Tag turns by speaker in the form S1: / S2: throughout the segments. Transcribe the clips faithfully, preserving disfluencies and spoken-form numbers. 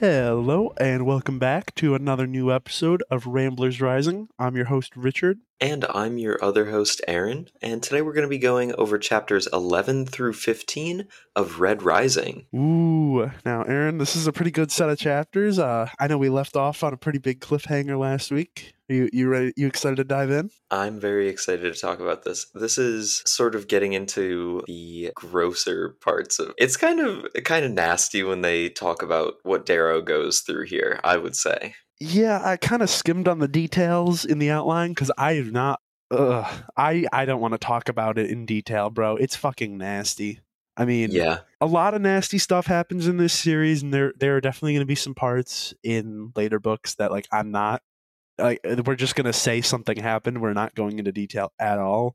S1: Hello, and welcome back to another new episode of Ramblers Rising. I'm your host, Richard.
S2: And I'm your other host, Aaron, and today we're going to be going over chapters eleven through fifteen of Red Rising.
S1: Ooh, now, Aaron, this is a pretty good set of chapters. Uh, I know we left off on a pretty big cliffhanger last week. Are you you ready? You excited to dive in?
S2: I'm very excited to talk about this. This is sort of getting into the grosser parts of it's kind of kind of nasty when they talk about what Darrow goes through here, I would say.
S1: Yeah, I kind of skimmed on the details in the outline because I do not. Ugh, I I don't want to talk about it in detail, bro. It's fucking nasty. I mean,
S2: Yeah.
S1: a lot of nasty stuff happens in this series, and there there are definitely going to be some parts in later books that like I'm not like we're just going to say something happened. We're not going into detail at all.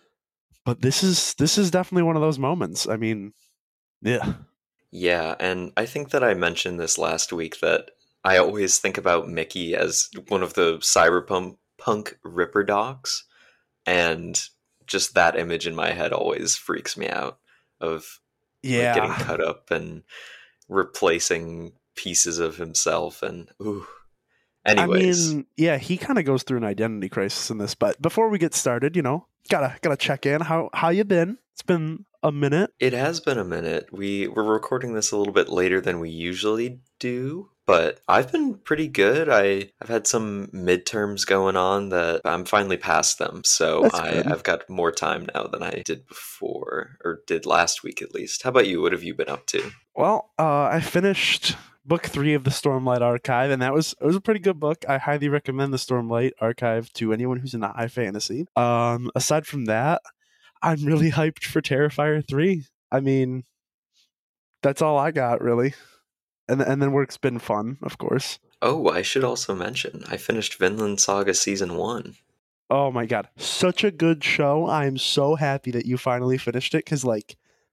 S1: But this is this is definitely one of those moments. I mean, yeah.
S2: Yeah, and I think that I mentioned this last week that I always think about Mickey as one of the cyberpunk punk Ripper docs, and just that image in my head always freaks me out of like getting
S1: Yeah.
S2: cut up and replacing pieces of himself and ooh.
S1: I
S2: Anyways,
S1: mean, yeah, he kind of goes through an identity crisis in this. But before we get started, you know, gotta gotta check in. How how you been? It's been a minute.
S2: it has been a minute. We we're recording this a little bit later than we usually do, but I've been pretty good. I I've had some midterms going on that I'm finally past them, so
S1: That's
S2: I
S1: good.
S2: I've got more time now than I did before, or did last week at least. How about you? What have you been up to?
S1: Well, uh, I finished book three of the Stormlight Archive, and that was it was a pretty good book. I highly recommend the Stormlight Archive to anyone who's into high fantasy. Um, aside from that, I'm really hyped for Terrifier three. I mean, that's all I got really. And and then work's been fun, of course.
S2: Oh, I should also mention I finished Vinland Saga season one.
S1: Oh my god, such a good show. I'm so happy that you finally finished it because like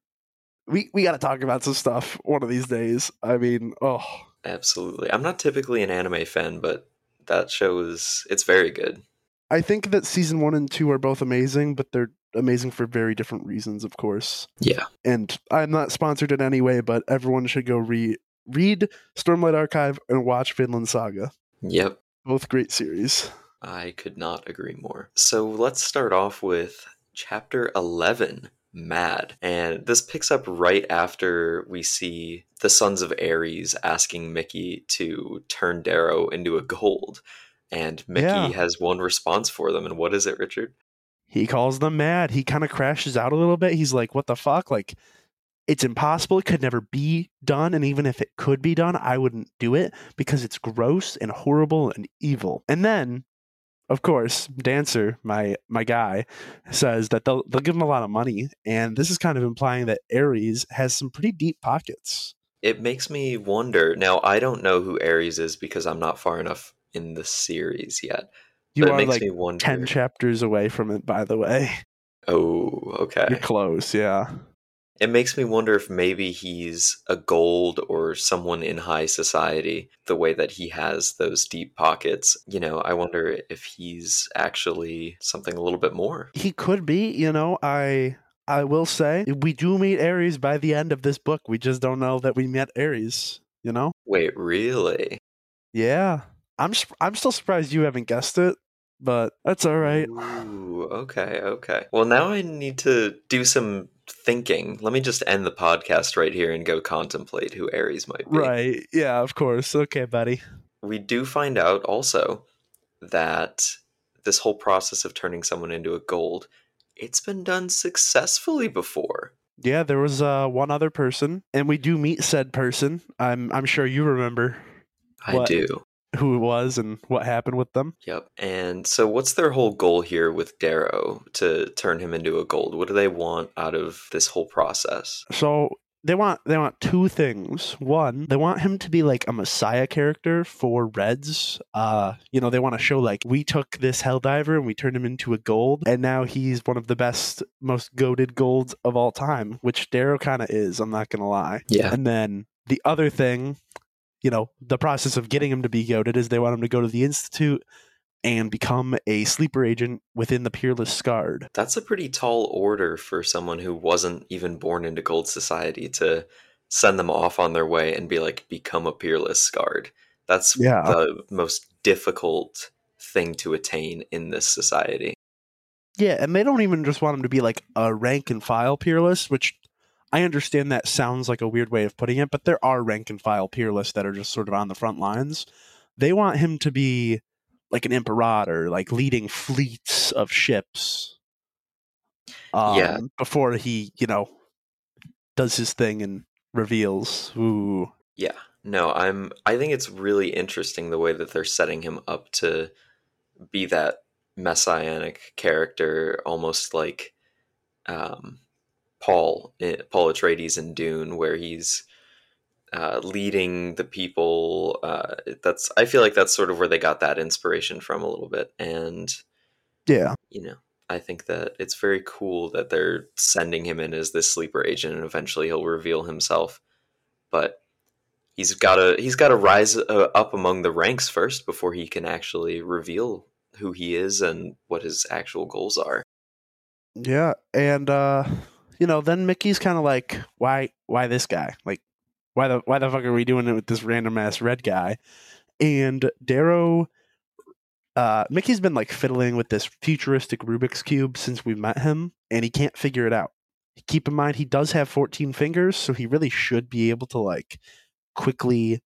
S1: we we got to talk about some stuff one of these days. I mean, oh,
S2: Absolutely. I'm not typically an anime fan, but that show is it's very good.
S1: I think that season one and two are both amazing, but they're amazing for very different reasons, of course.
S2: Yeah.
S1: And I'm not sponsored in any way, but everyone should go read read Stormlight Archive and watch Vinland Saga.
S2: Yep.
S1: Both great series.
S2: I could not agree more. So let's start off with chapter eleven, Mad. And this picks up right after we see the Sons of Ares asking Mickey to turn Darrow into a gold. And Mickey
S1: Yeah.
S2: has one response for them. And what is it, Richard?
S1: He calls them mad. He kind of crashes out a little bit. He's like, what the fuck? Like, it's impossible. It could never be done. And even if it could be done, I wouldn't do it because it's gross and horrible and evil. And then, of course, Dancer, my my guy, says that they'll they'll give him a lot of money. And this is kind of implying that Ares has some pretty deep pockets.
S2: It makes me wonder. Now, I don't know who Ares is because I'm not far enough in the series yet.
S1: You
S2: But it
S1: are
S2: makes
S1: like
S2: me wonder.
S1: ten chapters away from it, by the way.
S2: Oh, okay.
S1: You're close, yeah.
S2: It makes me wonder if maybe he's a gold or someone in high society, the way that he has those deep pockets. You know, I wonder if he's actually something a little bit more.
S1: He could be, you know, I I will say we do meet Ares by the end of this book. We just don't know that we met Ares, you know?
S2: Wait, really?
S1: Yeah. I'm sp- I'm still surprised you haven't guessed it, but that's all right.
S2: Ooh, okay, okay. Well, now I need to do some thinking. Let me just end the podcast right here and go contemplate who Ares might be.
S1: Right. Yeah, of course. Okay, buddy.
S2: We do find out also that this whole process of turning someone into a gold, it's been done successfully before.
S1: Yeah, there was uh, one other person, and we do meet said person. I'm I'm sure you remember
S2: I
S1: what
S2: do.
S1: who it was and what happened with them.
S2: Yep. And so what's their whole goal here with Darrow to turn him into a gold? What do they want out of this whole process?
S1: So they want they want two things. One, they want him to be like a messiah character for Reds. Uh, you know, they want to show like we took this Helldiver and we turned him into a gold, and now he's one of the best, most goated golds of all time, which Darrow kind of is. I'm not gonna lie.
S2: Yeah.
S1: And then the other thing, you know, the process of getting him to be goated is they want him to go to the Institute and become a sleeper agent within the Peerless Scarred.
S2: That's a pretty tall order for someone who wasn't even born into Gold Society to send them off on their way and be like, become a peerless Scarred. That's
S1: Yeah.
S2: the most difficult thing to attain in this society.
S1: Yeah, and they don't even just want him to be like a rank and file peerless, which I understand that sounds like a weird way of putting it, but there are rank and file peerless that are just sort of on the front lines. They want him to be like an imperator, like leading fleets of ships. Um,
S2: Yeah.
S1: before he, you know, does his thing and reveals. Ooh.
S2: Yeah. No, I'm I think it's really interesting the way that they're setting him up to be that messianic character, almost like um, Paul eh, Paul Atreides in Dune, where he's uh, leading the people. Uh, that's I feel like that's sort of where they got that inspiration from a little bit, and
S1: Yeah.
S2: you know, I think that it's very cool that they're sending him in as this sleeper agent, and eventually he'll reveal himself. But he's got to he's got to rise uh, up among the ranks first before he can actually reveal who he is and what his actual goals are.
S1: Yeah, and uh, you know, then Mickey's kind of like, why, why this guy? Like, why the, why the fuck are we doing it with this random ass red guy? And Darrow, uh, Mickey's been like fiddling with this futuristic Rubik's cube since we met him, and he can't figure it out. Keep in mind, he does have fourteen fingers, so he really should be able to like quickly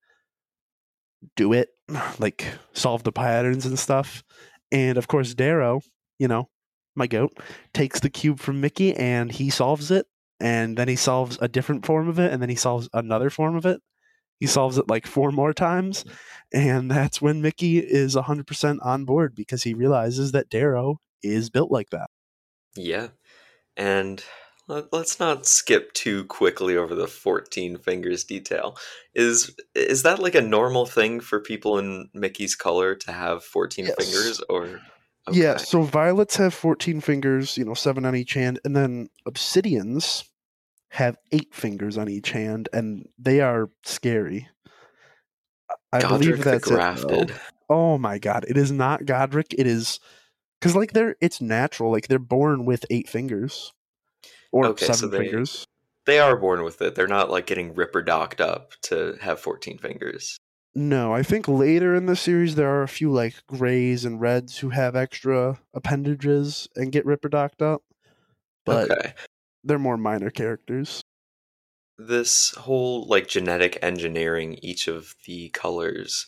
S1: do it, like solve the patterns and stuff. And of course, Darrow, you know, my goat, takes the cube from Mickey and he solves it. And then he solves a different form of it, and then he solves another form of it. He solves it like four more times. And that's when Mickey is one hundred percent on board because he realizes that Darrow is built like that.
S2: Yeah, and let, let's not skip too quickly over the fourteen fingers detail. Is is that like a normal thing for people in Mickey's color to have fourteen
S1: Yes.
S2: fingers, or
S1: Yeah,
S2: okay?
S1: so violets have fourteen fingers, you know, seven on each hand, and then obsidians have eight fingers on each hand, and they are scary. I believe
S2: Godric the
S1: that's it, though.
S2: Grafted.
S1: Oh my god, it is not Godric. It is because like they're it's natural. Like they're born with eight fingers or
S2: Okay, so
S1: seven
S2: they
S1: fingers.
S2: they are born with it. They're not like getting ripper docked up to have fourteen fingers.
S1: No, I think later in the series there are a few like grays and reds who have extra appendages and get ripperdocked up, but
S2: Okay.
S1: they're more minor characters.
S2: This whole like genetic engineering each of the colors,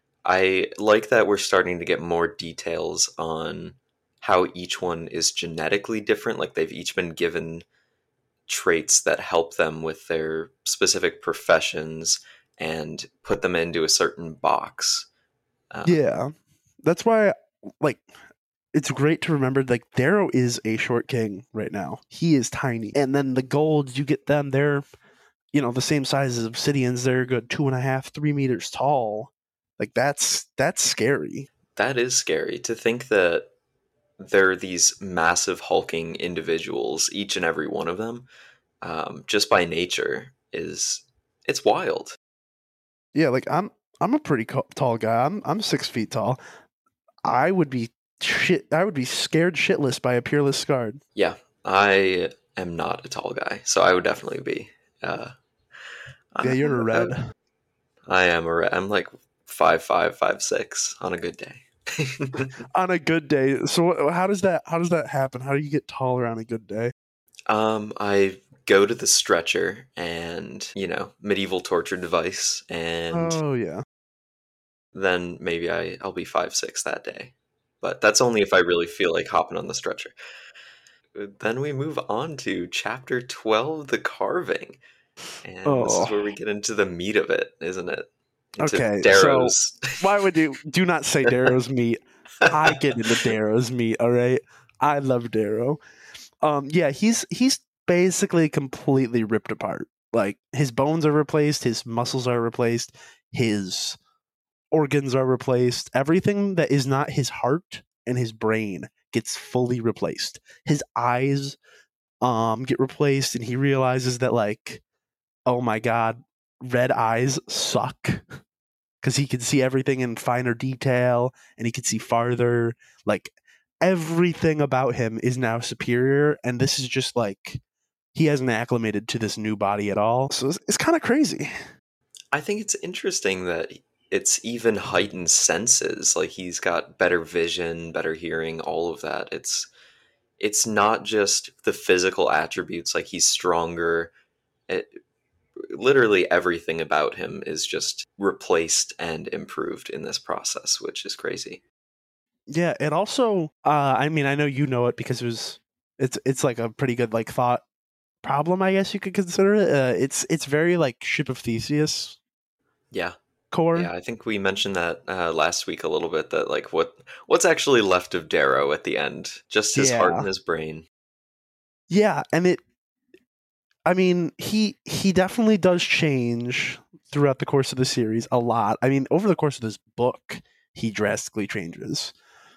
S2: I like that we're starting to get more details on how each one is genetically different. Like they've each been given traits that help them with their specific professions and put them into a certain box. Um,
S1: Yeah, that's why like it's great to remember like Darrow is a short king right now. He is tiny, and then the golds you get them they're you know the same size as obsidians. They're a good two and a half, three meters tall. Like that's that's scary.
S2: that is scary to think that there are these massive hulking individuals, each and every one of them, um, just by nature is it's wild.
S1: Yeah, like I'm I'm a pretty co- tall guy. I'm I'm six feet tall. I would be shit. I would be scared shitless by a peerless Scarred.
S2: Yeah, I am not a tall guy, so I would definitely be. Uh,
S1: Yeah,
S2: I,
S1: you're a
S2: I,
S1: red.
S2: I am a. re- I'm like five five five six on a good day.
S1: On a good day. So how does that how does that happen? How do you get taller on a good day?
S2: um, I go to the stretcher and you know medieval torture device, and
S1: Oh yeah.
S2: then maybe I I'll be five six that day. But that's only if I really feel like hopping on the stretcher. Then we move on to chapter twelve, the carving. And this is where
S1: Oh.
S2: we get into the meat of it, isn't it? Into
S1: Okay. So
S2: Darrow's.
S1: why would you do not say Darrow's meat? I get into Darrow's meat, all right? I love Darrow. Um yeah, he's he's basically completely ripped apart. Like his bones are replaced, his muscles are replaced, his organs are replaced. Everything that is not his heart and his brain gets fully replaced. His eyes um get replaced and he realizes that like, oh my god, red eyes suck because he can see everything in finer detail and he can see farther. Like everything about him is now superior, and this is just like he hasn't acclimated to this new body at all. So it's, it's kind of crazy.
S2: I think it's interesting that it's even heightened senses. Like he's got better vision, better hearing, all of that. It's it's not just the physical attributes, like he's stronger. It, literally everything about him is just replaced and improved in this process, which is crazy.
S1: Yeah, and also, uh, I mean, I know you know it because it was, it's it's like a pretty good like thought problem, I guess you could consider it. Uh, it's it's very like Ship of Theseus
S2: Yeah.
S1: core.
S2: Yeah, I think we mentioned that uh, last week a little bit, that like what what's actually left of Darrow at the end? Just his heart
S1: Yeah,
S2: and his brain.
S1: yeah, and it. I mean, he he definitely does change throughout the course of the series a lot. I mean, over the course of this book, he drastically changes,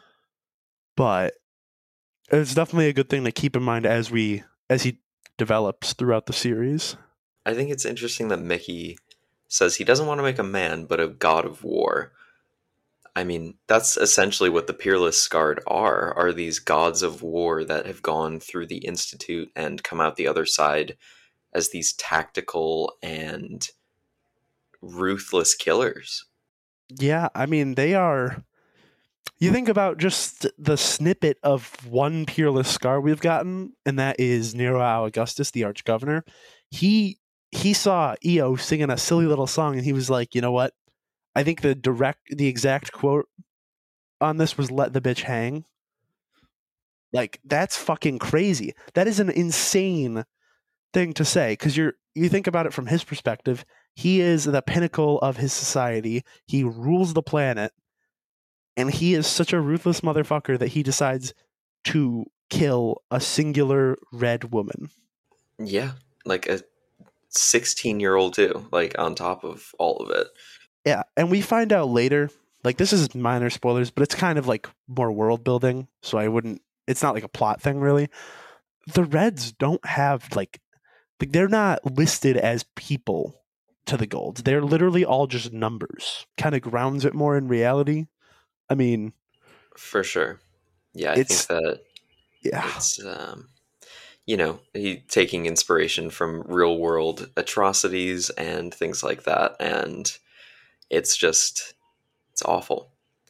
S1: but it's definitely a good thing to keep in mind as we as he develops throughout the series.
S2: I think it's interesting that Mickey says he doesn't want to make a man, but a god of war. I mean, that's essentially what the Peerless Guard are, are these gods of war that have gone through the Institute and come out the other side as these tactical and ruthless killers.
S1: Yeah, I mean, they are. You think about just the snippet of one Peerless Scar we've gotten, and that is Nero Augustus, the Arch Governor. He he saw E O singing a silly little song, and he was like, you know what? I think the direct, the exact quote on this was "Let the bitch hang." Like that's fucking crazy. That is an insane thing to say because you're you think about it from his perspective. He is the pinnacle of his society. He rules the planet, and he is such a ruthless motherfucker that he decides to kill a singular red woman.
S2: Yeah, like a sixteen year old too, like on top of all of it.
S1: Yeah, and we find out later, like this is minor spoilers, but it's kind of like more world building, so I wouldn't it's not like a plot thing really. The Reds don't have like like they're not listed as people to the Golds. They're literally all just numbers. Kind of grounds it more in reality. I mean,
S2: For sure. Yeah, I think
S1: it's
S2: that
S1: yeah.
S2: it's um you know, he taking inspiration from real world atrocities and things like that, and it's just it's awful.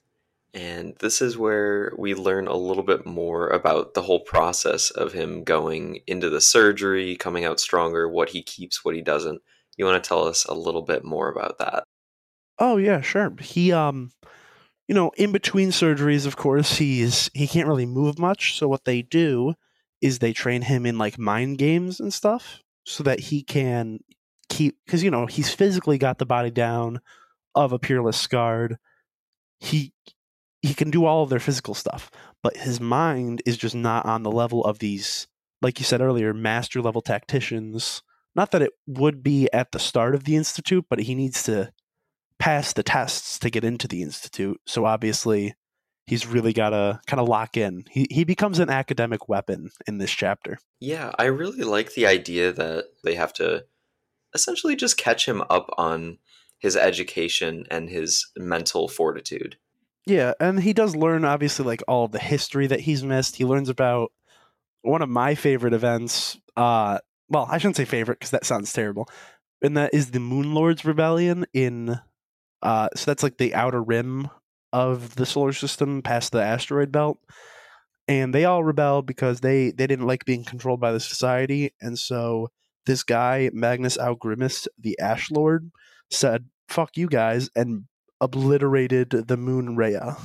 S2: And this is where we learn a little bit more about the whole process of him going into the surgery, coming out stronger, what he keeps, what he doesn't. You want to tell us a little bit more about that?
S1: Oh yeah, sure. He um you know, in between surgeries, of course, he's he can't really move much. So what they do is they train him in like mind games and stuff, so that he can keep because you know he's physically got the body down of a Peerless Scarred. He he can do all of their physical stuff, but his mind is just not on the level of these, like you said earlier, master level tacticians. Not that it would be at the start of the institute, but he needs to pass the tests to get into the institute. So obviously, he's really got to kind of lock in. He he becomes an academic weapon in this chapter.
S2: Yeah, I really like the idea that they have to essentially just catch him up on his education and his mental fortitude.
S1: Yeah, and he does learn obviously like all of the history that he's missed. He learns about one of my favorite events. Uh, well, I shouldn't say favorite because that sounds terrible. And that is the Moon Lords Rebellion in. Uh, so that's like the outer rim of the solar system, past the asteroid belt. And they all rebelled because they they didn't like being controlled by the society, and so this guy Magnus Algrimus, the Ash Lord, said "fuck you guys" and obliterated the Moon Rhea.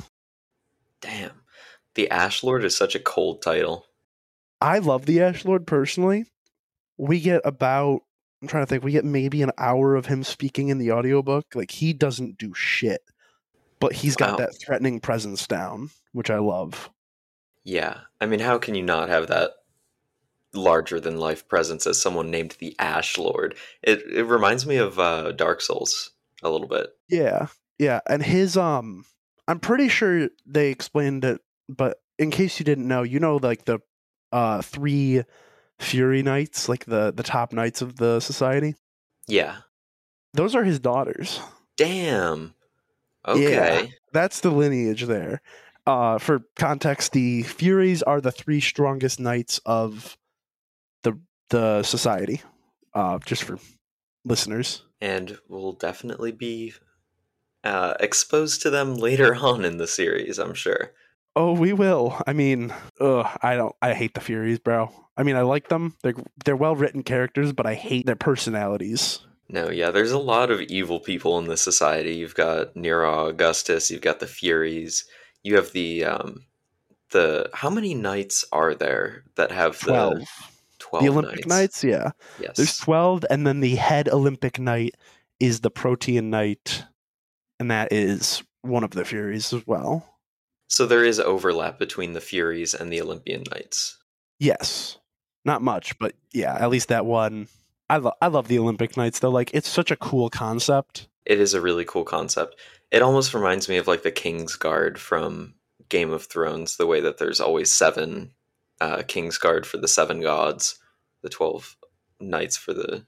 S2: Damn. The Ash Lord is such a cold title.
S1: I love the Ash Lord personally. We get about I'm trying to think, we get maybe an hour of him speaking in the audiobook. Like he doesn't do shit, but he's got
S2: Wow.
S1: that threatening presence down, which I love.
S2: Yeah. I mean, how can you not have that larger than life presence as someone named the Ash Lord? It it reminds me of uh, Dark Souls a little bit.
S1: Yeah, yeah, and his um, I'm pretty sure they explained it, but in case you didn't know, you know, like the uh three Fury Knights, like the the top knights of the society.
S2: Yeah.
S1: Those are his daughters.
S2: Damn.
S1: Yeah,
S2: Okay.
S1: that's the lineage there. Uh, for context, the Furies are the three strongest knights of the the society, uh, just for listeners.
S2: And we'll definitely be uh, exposed to them later on in the series, I'm sure.
S1: Oh, we will. I mean, ugh, I don't. I hate the Furies, bro. I mean, I like them. They're they're well written characters, but I hate their personalities.
S2: No, yeah, there's a lot of evil people in this society. You've got Nero Augustus, you've got the Furies, you have the um the how many knights are there that have
S1: Twelve.
S2: the
S1: The
S2: twelve
S1: Olympic
S2: knights?
S1: Knights, yeah.
S2: Yes.
S1: There's twelve, and then the head Olympic Knight is the Protean Knight, and that is one of the Furies as well.
S2: So there is overlap between the Furies and the Olympian Knights.
S1: Yes. Not much, but yeah, at least that one. I, lo- I love the Olympic Knights, though. Like, it's such a cool concept.
S2: It is a really cool concept. It almost reminds me of like the King's Guard from Game of Thrones, the way that there's always seven uh, King's Guard for the seven gods, the twelve knights for the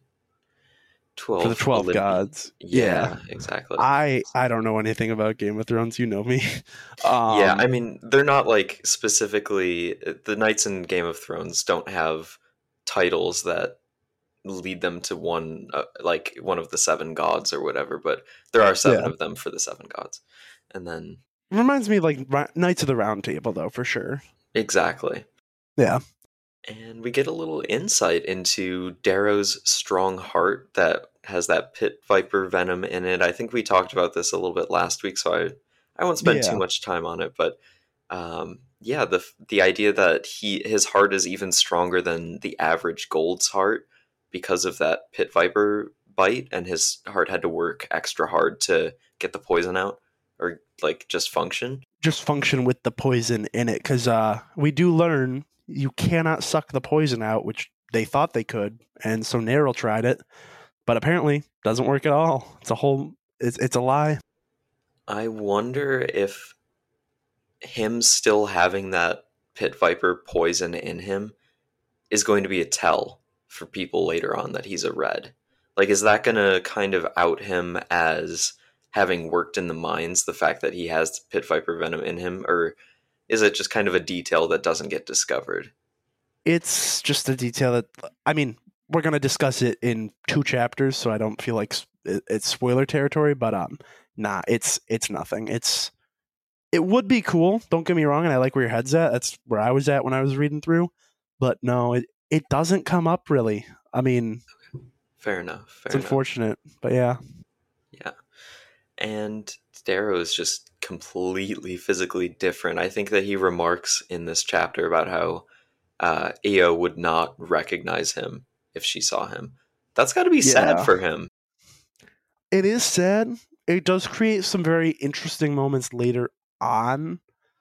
S2: twelve
S1: For the twelve
S2: Olympi-
S1: gods.
S2: Yeah,
S1: Yeah.
S2: exactly.
S1: I I don't know anything about Game of Thrones. You know me. Um,
S2: yeah, I mean, they're not like specifically the knights in Game of Thrones don't have titles that lead them to one uh, like one of the seven gods or whatever, but there are seven
S1: Yeah.
S2: of them for the seven gods. And then
S1: reminds me of like Ri- Knights of the Round Table, though, for sure.
S2: exactly.
S1: Yeah.
S2: And we get a little insight into Darrow's strong heart that has that pit viper venom in it. I think we talked about this a little bit last week, so I I won't spend
S1: Yeah.
S2: too much time on it, but um, yeah, the the idea that he his heart is even stronger than the average gold's heart because of that pit viper bite, and his heart had to work extra hard to get the poison out or like just function.
S1: Just function with the poison in it, because uh, we do learn you cannot suck the poison out, which they thought they could, and so Neryl tried it, but apparently doesn't work at all. It's a whole. It's it's a lie.
S2: I wonder if him still having that pit viper poison in him is going to be a tell for people later on that he's a red. Like, is that going to kind of out him as having worked in the mines, the fact that he has pit viper venom in him, or is it just kind of a detail that doesn't get discovered?
S1: It's just a detail that, I mean, we're going to discuss it in two chapters, so I don't feel like it's spoiler territory, but um, nah, it's it's nothing. It's it would be cool, don't get me wrong, and I like where your head's at. That's where I was at when I was reading through, but no, it, it doesn't come up really. I mean,
S2: fair enough. Fair
S1: it's
S2: enough.
S1: unfortunate, but yeah.
S2: Yeah. And Darrow is just completely physically different. I think that he remarks in this chapter about how uh, Io would not recognize him if she saw him. That's got to be
S1: Yeah.
S2: sad for him.
S1: It is sad. It does create some very interesting moments later on.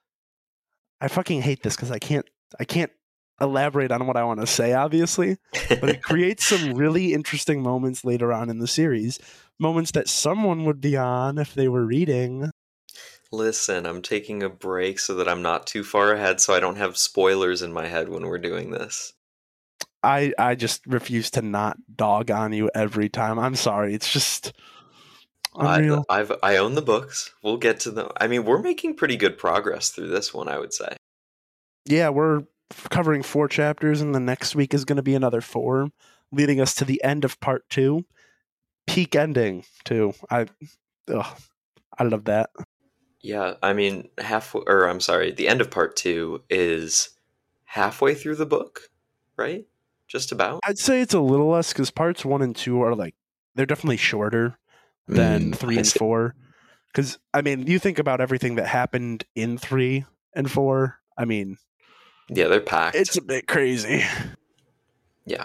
S1: I fucking hate this because I can't I can't elaborate on what I want to say, obviously, but it creates some really interesting moments later on in the series. Moments that someone would be on if they were reading.
S2: Listen, I'm taking a break so that I'm not too far ahead so I don't have spoilers in my head when we're doing this.
S1: I I just refuse to not dog on you every time. I'm sorry. It's just unreal.
S2: I, I've I own the books. We'll get to them. I mean, we're making pretty good progress through this one, I would say.
S1: Yeah, we're covering four chapters, and the next week is going to be another four, leading us to the end of part two. Peak ending, too. I, ugh, I love that.
S2: Yeah, I mean, half or I'm sorry, the end of part two is halfway through the book, right? Just about.
S1: I'd say it's a little less because parts one and two are like they're definitely shorter than
S2: Mm,
S1: three
S2: I
S1: and
S2: see.
S1: four. Because I mean, you think about everything that happened in three and four. I mean,
S2: Yeah, they're packed.
S1: it's a bit crazy.
S2: Yeah.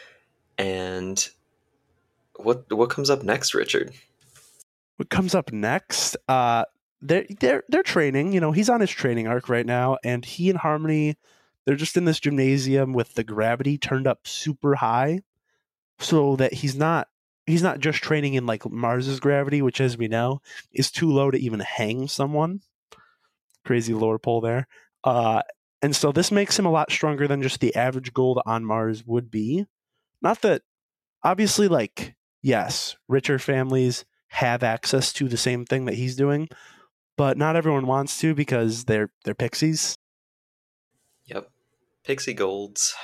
S2: And what what comes up next, Richard?
S1: What comes up next? Uh, they're they're they're training. You know, he's on his training arc right now, and he and Harmony, they're just in this gymnasium with the gravity turned up super high, so that he's not he's not just training in like Mars's gravity, which, as we know, is too low to even hang someone. Crazy lore pull there. Uh, and so this makes him a lot stronger than just the average gold on Mars would be. Not that, obviously, like, yes, richer families have access to the same thing that he's doing, but not everyone wants to because they're they're pixies.
S2: Yep. Pixie Golds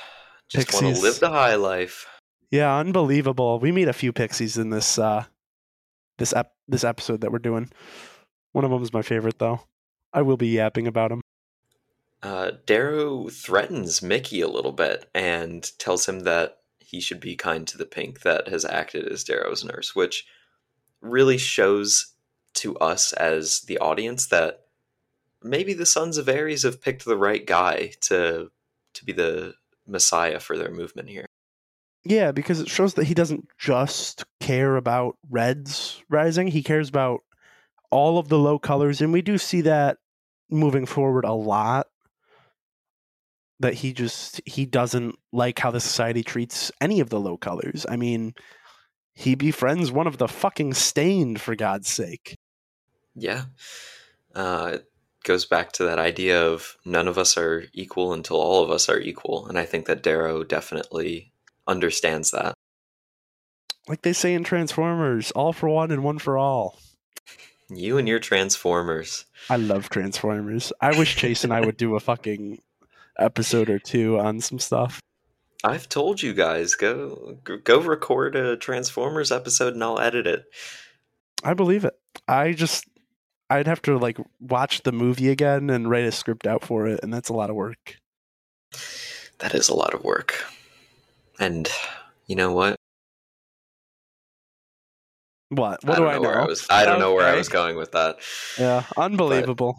S2: Just want to live
S1: Pixies.
S2: the high life.
S1: Yeah, unbelievable. We meet a few pixies in this uh this ep- this episode that we're doing. One of them is my favorite though. I will be yapping about him.
S2: Uh, Darrow threatens Mickey a little bit and tells him that he should be kind to the pink that has acted as Darrow's nurse, which really shows to us as the audience that maybe the Sons of Ares have picked the right guy to to be the messiah for their movement here.
S1: Yeah, because it shows that he doesn't just care about Reds rising. He cares about all of the low colors, and we do see that moving forward a lot. That he just he doesn't like how the society treats any of the low colors. I mean, he befriends one of the fucking stained, for God's sake.
S2: Yeah. Uh, it goes back to that idea of none of us are equal until all of us are equal, and I think that Darrow definitely understands that.
S1: Like they say in Transformers, all for one and one for all.
S2: You and your Transformers.
S1: I love Transformers. I wish Chase and I would do a fucking episode or two on some stuff.
S2: I've told you guys, go go record a Transformers episode and I'll edit it.
S1: I believe it. I just I'd have to like watch the movie again and write a script out for it, and that's a lot of work.
S2: That is a lot of work. And you know what?
S1: What? What
S2: I
S1: do
S2: don't
S1: I
S2: know
S1: know?
S2: where I was I don't know where I
S1: Okay.
S2: was going with that.
S1: Yeah, unbelievable.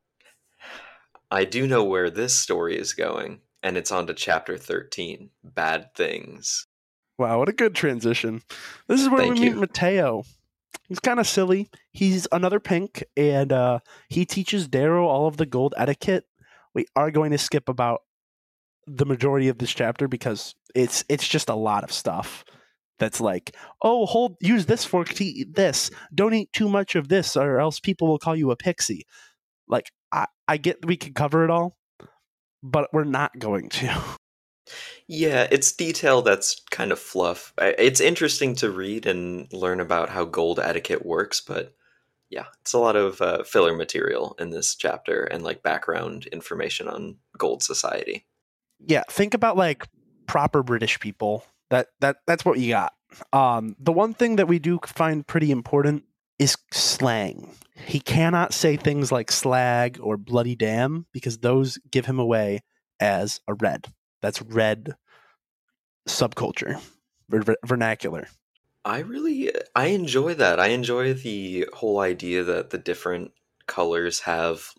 S2: I do know where this story is going, and it's on to chapter thirteen, Bad Things.
S1: Wow, what a good transition. This is where
S2: Thank
S1: we meet
S2: you.
S1: Mateo. He's kind of silly. He's another pink, and uh, he teaches Darrow all of the gold etiquette. We are going to skip about the majority of this chapter because it's it's just a lot of stuff that's like, oh, hold, use this fork to eat this. Don't eat too much of this, or else people will call you a pixie. Like, I, I get we can cover it all, but we're not going to.
S2: Yeah, it's detail that's kind of fluff. I- It's interesting to read and learn about how gold etiquette works, but yeah, it's a lot of uh, filler material in this chapter and like background information on gold society.
S1: Yeah, think about like proper British people. That that that's what you got. Um, the one thing that we do find pretty important is slang. He cannot say things like slag or bloody damn because those give him away as a red. That's red subculture, ver- vernacular.
S2: I really I enjoy that. I enjoy the whole idea that the different colors have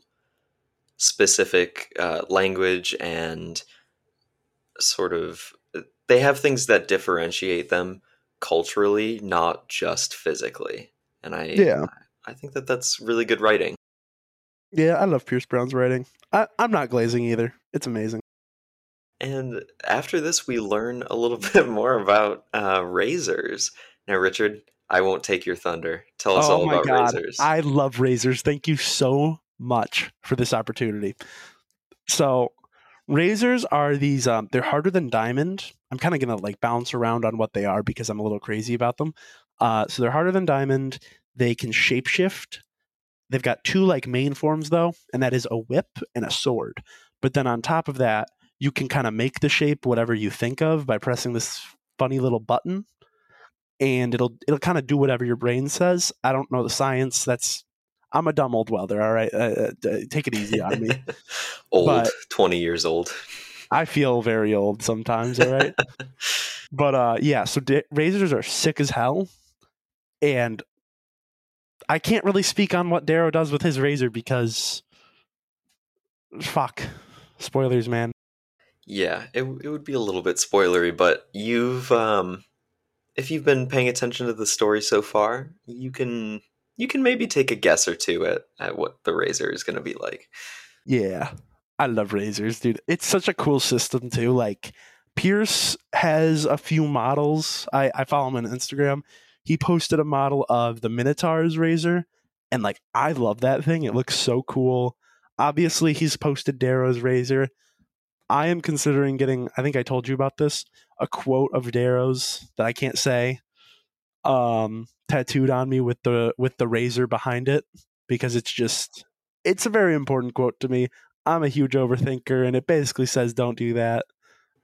S2: specific uh, language and sort of they have things that differentiate them culturally, not just physically. And I
S1: Yeah,
S2: I think that that's really good writing.
S1: yeah, I love Pierce Brown's writing. I, I'm not glazing either. It's amazing.
S2: And after this, we learn a little bit more about uh, razors. Now, Richard, I won't take your thunder. Tell us
S1: Oh
S2: all
S1: my
S2: about
S1: god,
S2: razors.
S1: I love razors. Thank you so much for this opportunity. So razors are these um, they're harder than diamond. I'm kind of gonna like bounce around on what they are because I'm a little crazy about them. Uh, so they're harder than diamond. They can shapeshift. They've got two like main forms though, and that is a whip and a sword. But then on top of that, you can kind of make the shape whatever you think of by pressing this funny little button, and it'll it'll kind of do whatever your brain says. I don't know the science. That's I'm a dumb old welder. All right, uh, uh, take it easy on me.
S2: Old,
S1: But
S2: twenty years old.
S1: I feel very old sometimes, all right? But uh, yeah, so da- razors are sick as hell. And I can't really speak on what Darrow does with his razor because, fuck. Spoilers, man.
S2: Yeah, it, it would be a little bit spoilery, but you've um if you've been paying attention to the story so far, you can you can maybe take a guess or two at, at what the razor is going to be like.
S1: Yeah. I love razors, dude. It's such a cool system, too. Like, Pierce has a few models. I, I follow him on Instagram. He posted a model of the Minotaur's razor, and, like, I love that thing. It looks so cool. Obviously, he's posted Darrow's razor. I am considering getting, I think I told you about this, a quote of Darrow's that I can't say, um, tattooed on me with the with the razor behind it because it's just it's a very important quote to me. I'm a huge overthinker, and it basically says don't do that.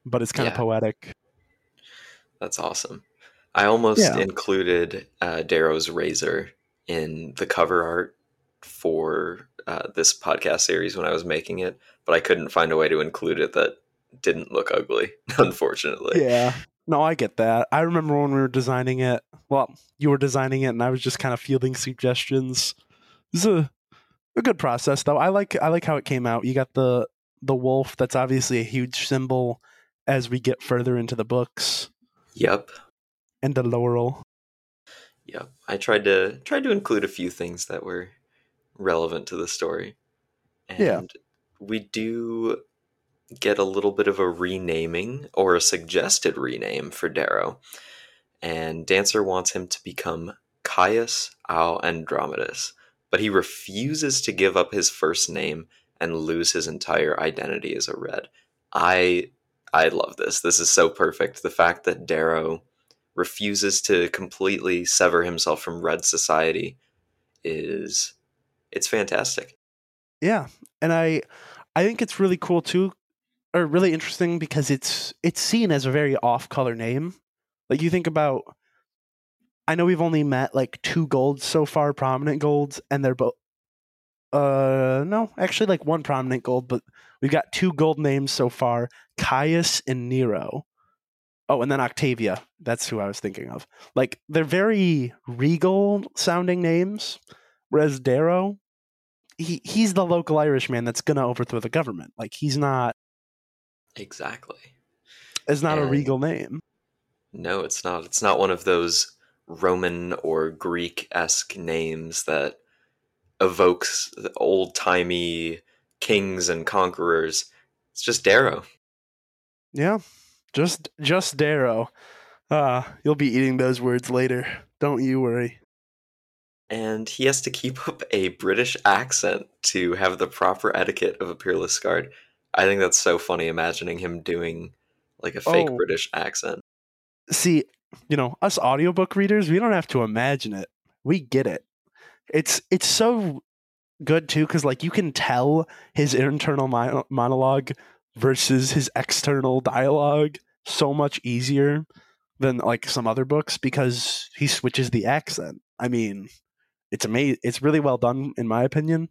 S1: but it's kind of
S2: Yeah,
S1: poetic.
S2: that's awesome. I almost
S1: Yeah.
S2: included uh, Darrow's razor in the cover art for uh, this podcast series when I was making it, but I couldn't find a way to include it that didn't look ugly, unfortunately.
S1: Yeah. No, I get that. I remember when we were designing it. Well, you were designing it, and I was just kind of fielding suggestions. This is a, a good process, though. I like I like how it came out. You got the the wolf. That's obviously a huge symbol as we get further into the books,
S2: Yep.
S1: and the laurel.
S2: Yep. I tried to tried to include a few things that were relevant to the story.
S1: Yeah.
S2: And we do get a little bit of a renaming or a suggested rename for Darrow. And Dancer wants him to become Caius Au Andromedus, but he refuses to give up his first name and lose his entire identity as a Red. I I love this. This is so perfect. The fact that Darrow refuses to completely sever himself from Red society is it's fantastic.
S1: Yeah. And I I think it's really cool too, or really interesting because it's it's seen as a very off-color name. Like you think about, I know we've only met like two golds so far, prominent golds, and they're both uh no, actually like one prominent gold, but we've got two gold names so far, Caius and Nero. Oh, and then Octavia. That's who I was thinking of. Like they're very regal sounding names, whereas Darrow, he he's the local Irishman that's gonna overthrow the government. Like he's not
S2: Exactly.
S1: is not a
S2: And
S1: regal name.
S2: no, it's not. It's not one of those Roman or Greek-esque names that evokes old-timey kings and conquerors. It's just Darrow.
S1: Yeah. Just just Darrow. Uh, you'll be eating those words later. Don't you worry.
S2: And he has to keep up a British accent to have the proper etiquette of a peerless guard. I think that's so funny imagining him doing like a fake
S1: Oh,
S2: British accent.
S1: see, you know, us audiobook readers, we don't have to imagine it. We get it. It's it's so good too cuz like you can tell his internal mi- monologue versus his external dialogue so much easier than like some other books because he switches the accent. I mean, it's amazing. It's really well done in my opinion.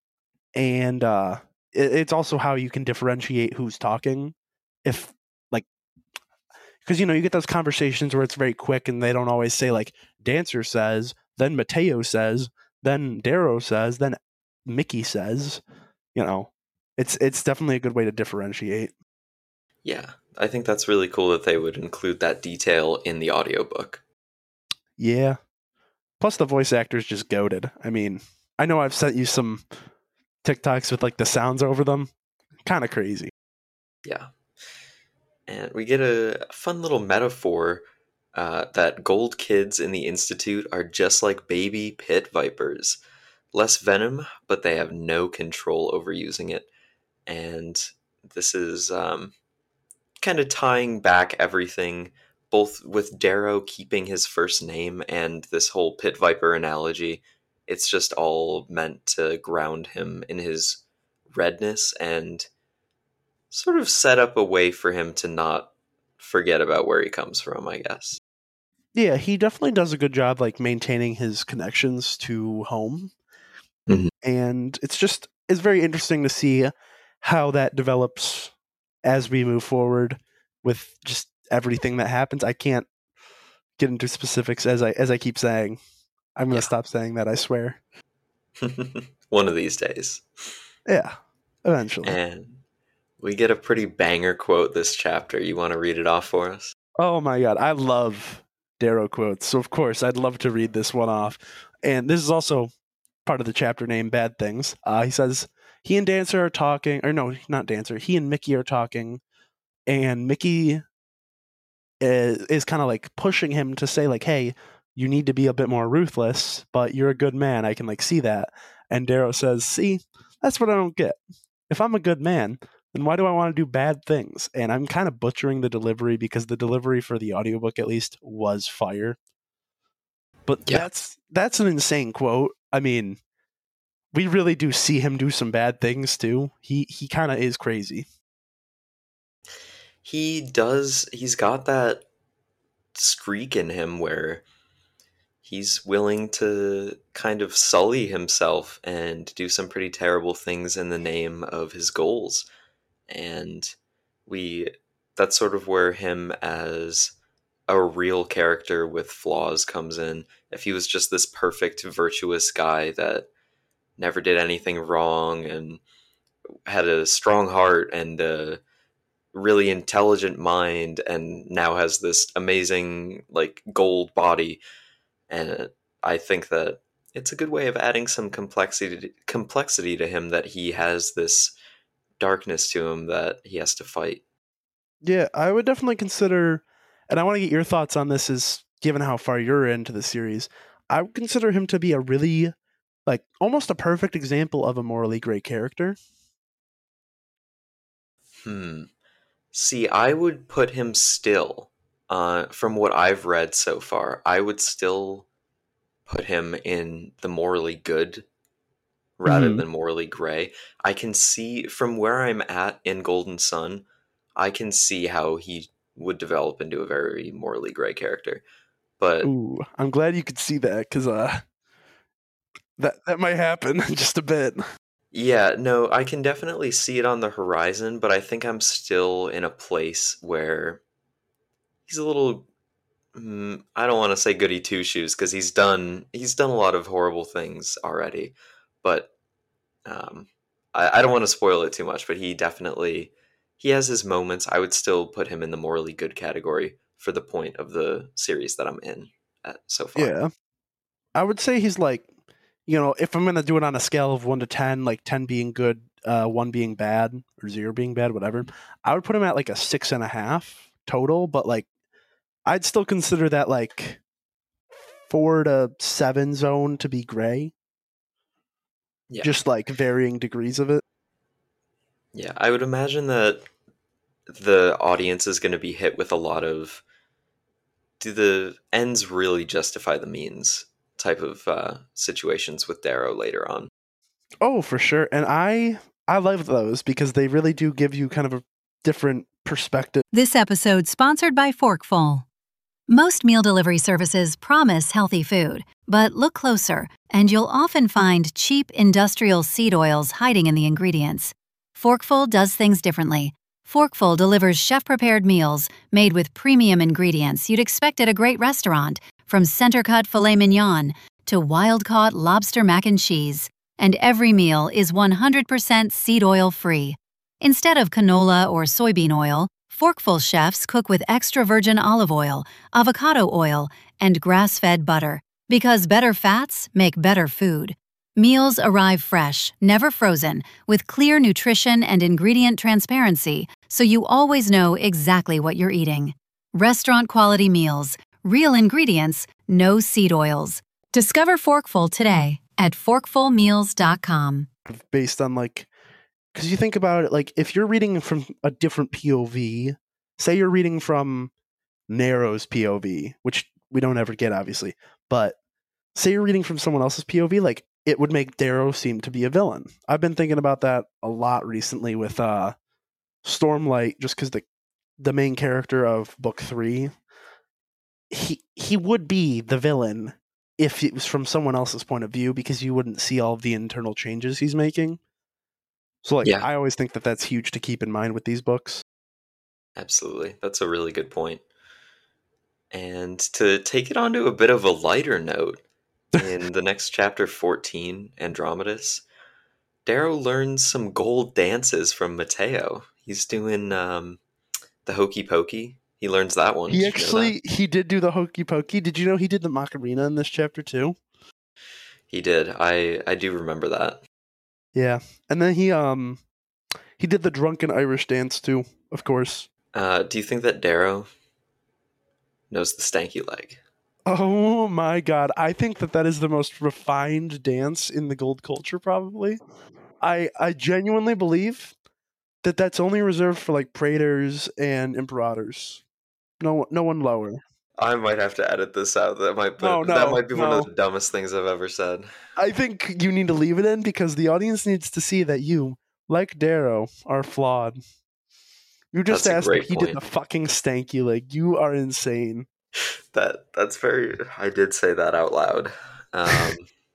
S1: And uh it, it's also how you can differentiate who's talking if like because you know you get those conversations where it's very quick and they don't always say like Dancer says, then Mateo says, then Darrow says, then Mickey says. You know, it's it's definitely a good way to differentiate.
S2: Yeah, I think that's really cool that they would include that detail in the audiobook.
S1: Yeah. Plus the voice actor's just goated. I mean, I know I've sent you some TikToks with like the sounds over them. Kind of crazy.
S2: Yeah. And we get a fun little metaphor uh, that gold kids in the Institute are just like baby pit vipers. Less venom, but they have no control over using it. And this is um, kind of tying back everything, both with Darrow keeping his first name and this whole pit viper analogy. It's just all meant to ground him in his redness and sort of set up a way for him to not forget about where he comes from, I guess.
S1: Yeah, he definitely does a good job like maintaining his connections to home.
S2: Mhm.
S1: And it's just it's very interesting to see how that develops as we move forward with just everything that happens. I can't get into specifics as I as I keep saying. I'm going to
S2: Yeah.
S1: stop saying that, I swear.
S2: One of these days.
S1: Yeah, eventually.
S2: And we get a pretty banger quote this chapter. You want to read it off for us?
S1: Oh my god, I love Darrow quotes. So of course, I'd love to read this one off. And this is also part of the chapter name Bad Things. Uh, he says he and Dancer are talking, or no, not Dancer. He and Mickey are talking, and Mickey is, is kind of like pushing him to say like, "Hey, you need to be a bit more ruthless, but you're a good man. I can like see that." And Darrow says, "See, that's what I don't get. If I'm a good man, then why do I want to do bad things?" And I'm kind of butchering the delivery because the delivery for the audiobook at least was fire. But
S2: Yeah.
S1: that's that's an insane quote. I mean, we really do see him do some bad things too. He he kind of is crazy.
S2: He does, he's got that streak in him where he's willing to kind of sully himself and do some pretty terrible things in the name of his goals. And we, that's sort of where him as a real character with flaws comes in. If he was just this perfect, virtuous guy that never did anything wrong and had a strong heart and a really intelligent mind and now has this amazing like gold body, and I think that it's a good way of adding some complexity complexity to him, that he has this darkness to him that he has to fight.
S1: Yeah, I would definitely consider, and I want to get your thoughts on this, is given how far you're into the series, I would consider him to be a really, like, almost a perfect example of a morally gray character.
S2: Hmm. See, I would put him still, uh, from what I've read so far, I would still put him in the morally good rather
S1: Mhm.
S2: than morally gray. I can see from where I'm at in Golden Sun, I can see how he would develop into a very morally gray character. But
S1: Ooh, I'm glad you could see that, because uh, that, that might happen just a bit.
S2: yeah, no, I can definitely see it on the horizon, but I think I'm still in a place where he's a little, mm, I don't want to say goody two shoes because he's done he's done a lot of horrible things already, but um, I, I don't want to spoil it too much. But he definitely he has his moments. I would still put him in the morally good category for the point of the series that I'm in at so far.
S1: Yeah. I would say he's like, you know, if I'm going to do it on a scale of one to ten, like ten being good, uh, one being bad, or zero being bad, whatever, I would put him at like a six and a half total, but like, I'd still consider that like four to seven zone to be gray,
S2: Yeah,
S1: just like varying degrees of it.
S2: yeah. I would imagine that the audience is going to be hit with a lot of, do the ends really justify the means type of uh, situations with Darrow later on.
S1: Oh, for sure. And I, I love those because they really do give you kind of a different perspective.
S3: This episode sponsored by Forkful. Most meal delivery services promise healthy food, but look closer, and you'll often find cheap industrial seed oils hiding in the ingredients. Forkful does things differently. Forkful delivers chef-prepared meals made with premium ingredients you'd expect at a great restaurant, from center-cut filet mignon to wild-caught lobster mac and cheese. And every meal is one hundred percent seed oil free. Instead of canola or soybean oil, Forkful chefs cook with extra virgin olive oil, avocado oil, and grass-fed butter, because better fats make better food. Meals arrive fresh, never frozen, with clear nutrition and ingredient transparency, so you always know exactly what you're eating. Restaurant-quality meals, real ingredients, no seed oils. Discover Forkful today at forkful meals dot com.
S1: Based on like, because you think about it, like if you're reading from a different P O V, say you're reading from Narrow's P O V, which we don't ever get obviously, but say you're reading from someone else's P O V, like it would make Darrow seem to be a villain. I've been thinking about that a lot recently with uh, Stormlight, just because the the main character of book three, he he would be the villain if it was from someone else's point of view, because you wouldn't see all of the internal changes he's making. So, like,
S2: Yeah,
S1: I always think that that's huge to keep in mind with these books.
S2: absolutely. That's a really good point. And to take it on to a bit of a lighter note, in the next chapter fourteen, Andromedus, Darrow learns some gold dances from Mateo. He's doing um, the hokey pokey. He learns that one.
S1: He
S2: Did you know that?
S1: actually he did do the hokey pokey. Did you know he did the Macarena in this chapter too?
S2: He did. I I do remember that.
S1: Yeah, and then he um he did the drunken Irish dance too, of course.
S2: Uh, do you think that Darrow knows the stanky leg?
S1: Oh my god, I think that that is the most refined dance in the gold culture, probably. I I genuinely believe that that's only reserved for like praetors and imperators. No, no one lower.
S2: I might have to edit this out. That might,
S1: No,
S2: but that
S1: no,
S2: might be one of
S1: no.
S2: the dumbest things I've ever said.
S1: I think you need to leave it in because the audience needs to see that you, like Darrow, are flawed. You just
S2: That's a
S1: asked if
S2: great
S1: he did
S2: point.
S1: the fucking stanky leg. You are insane.
S2: That that's very. I did say that out loud. Um,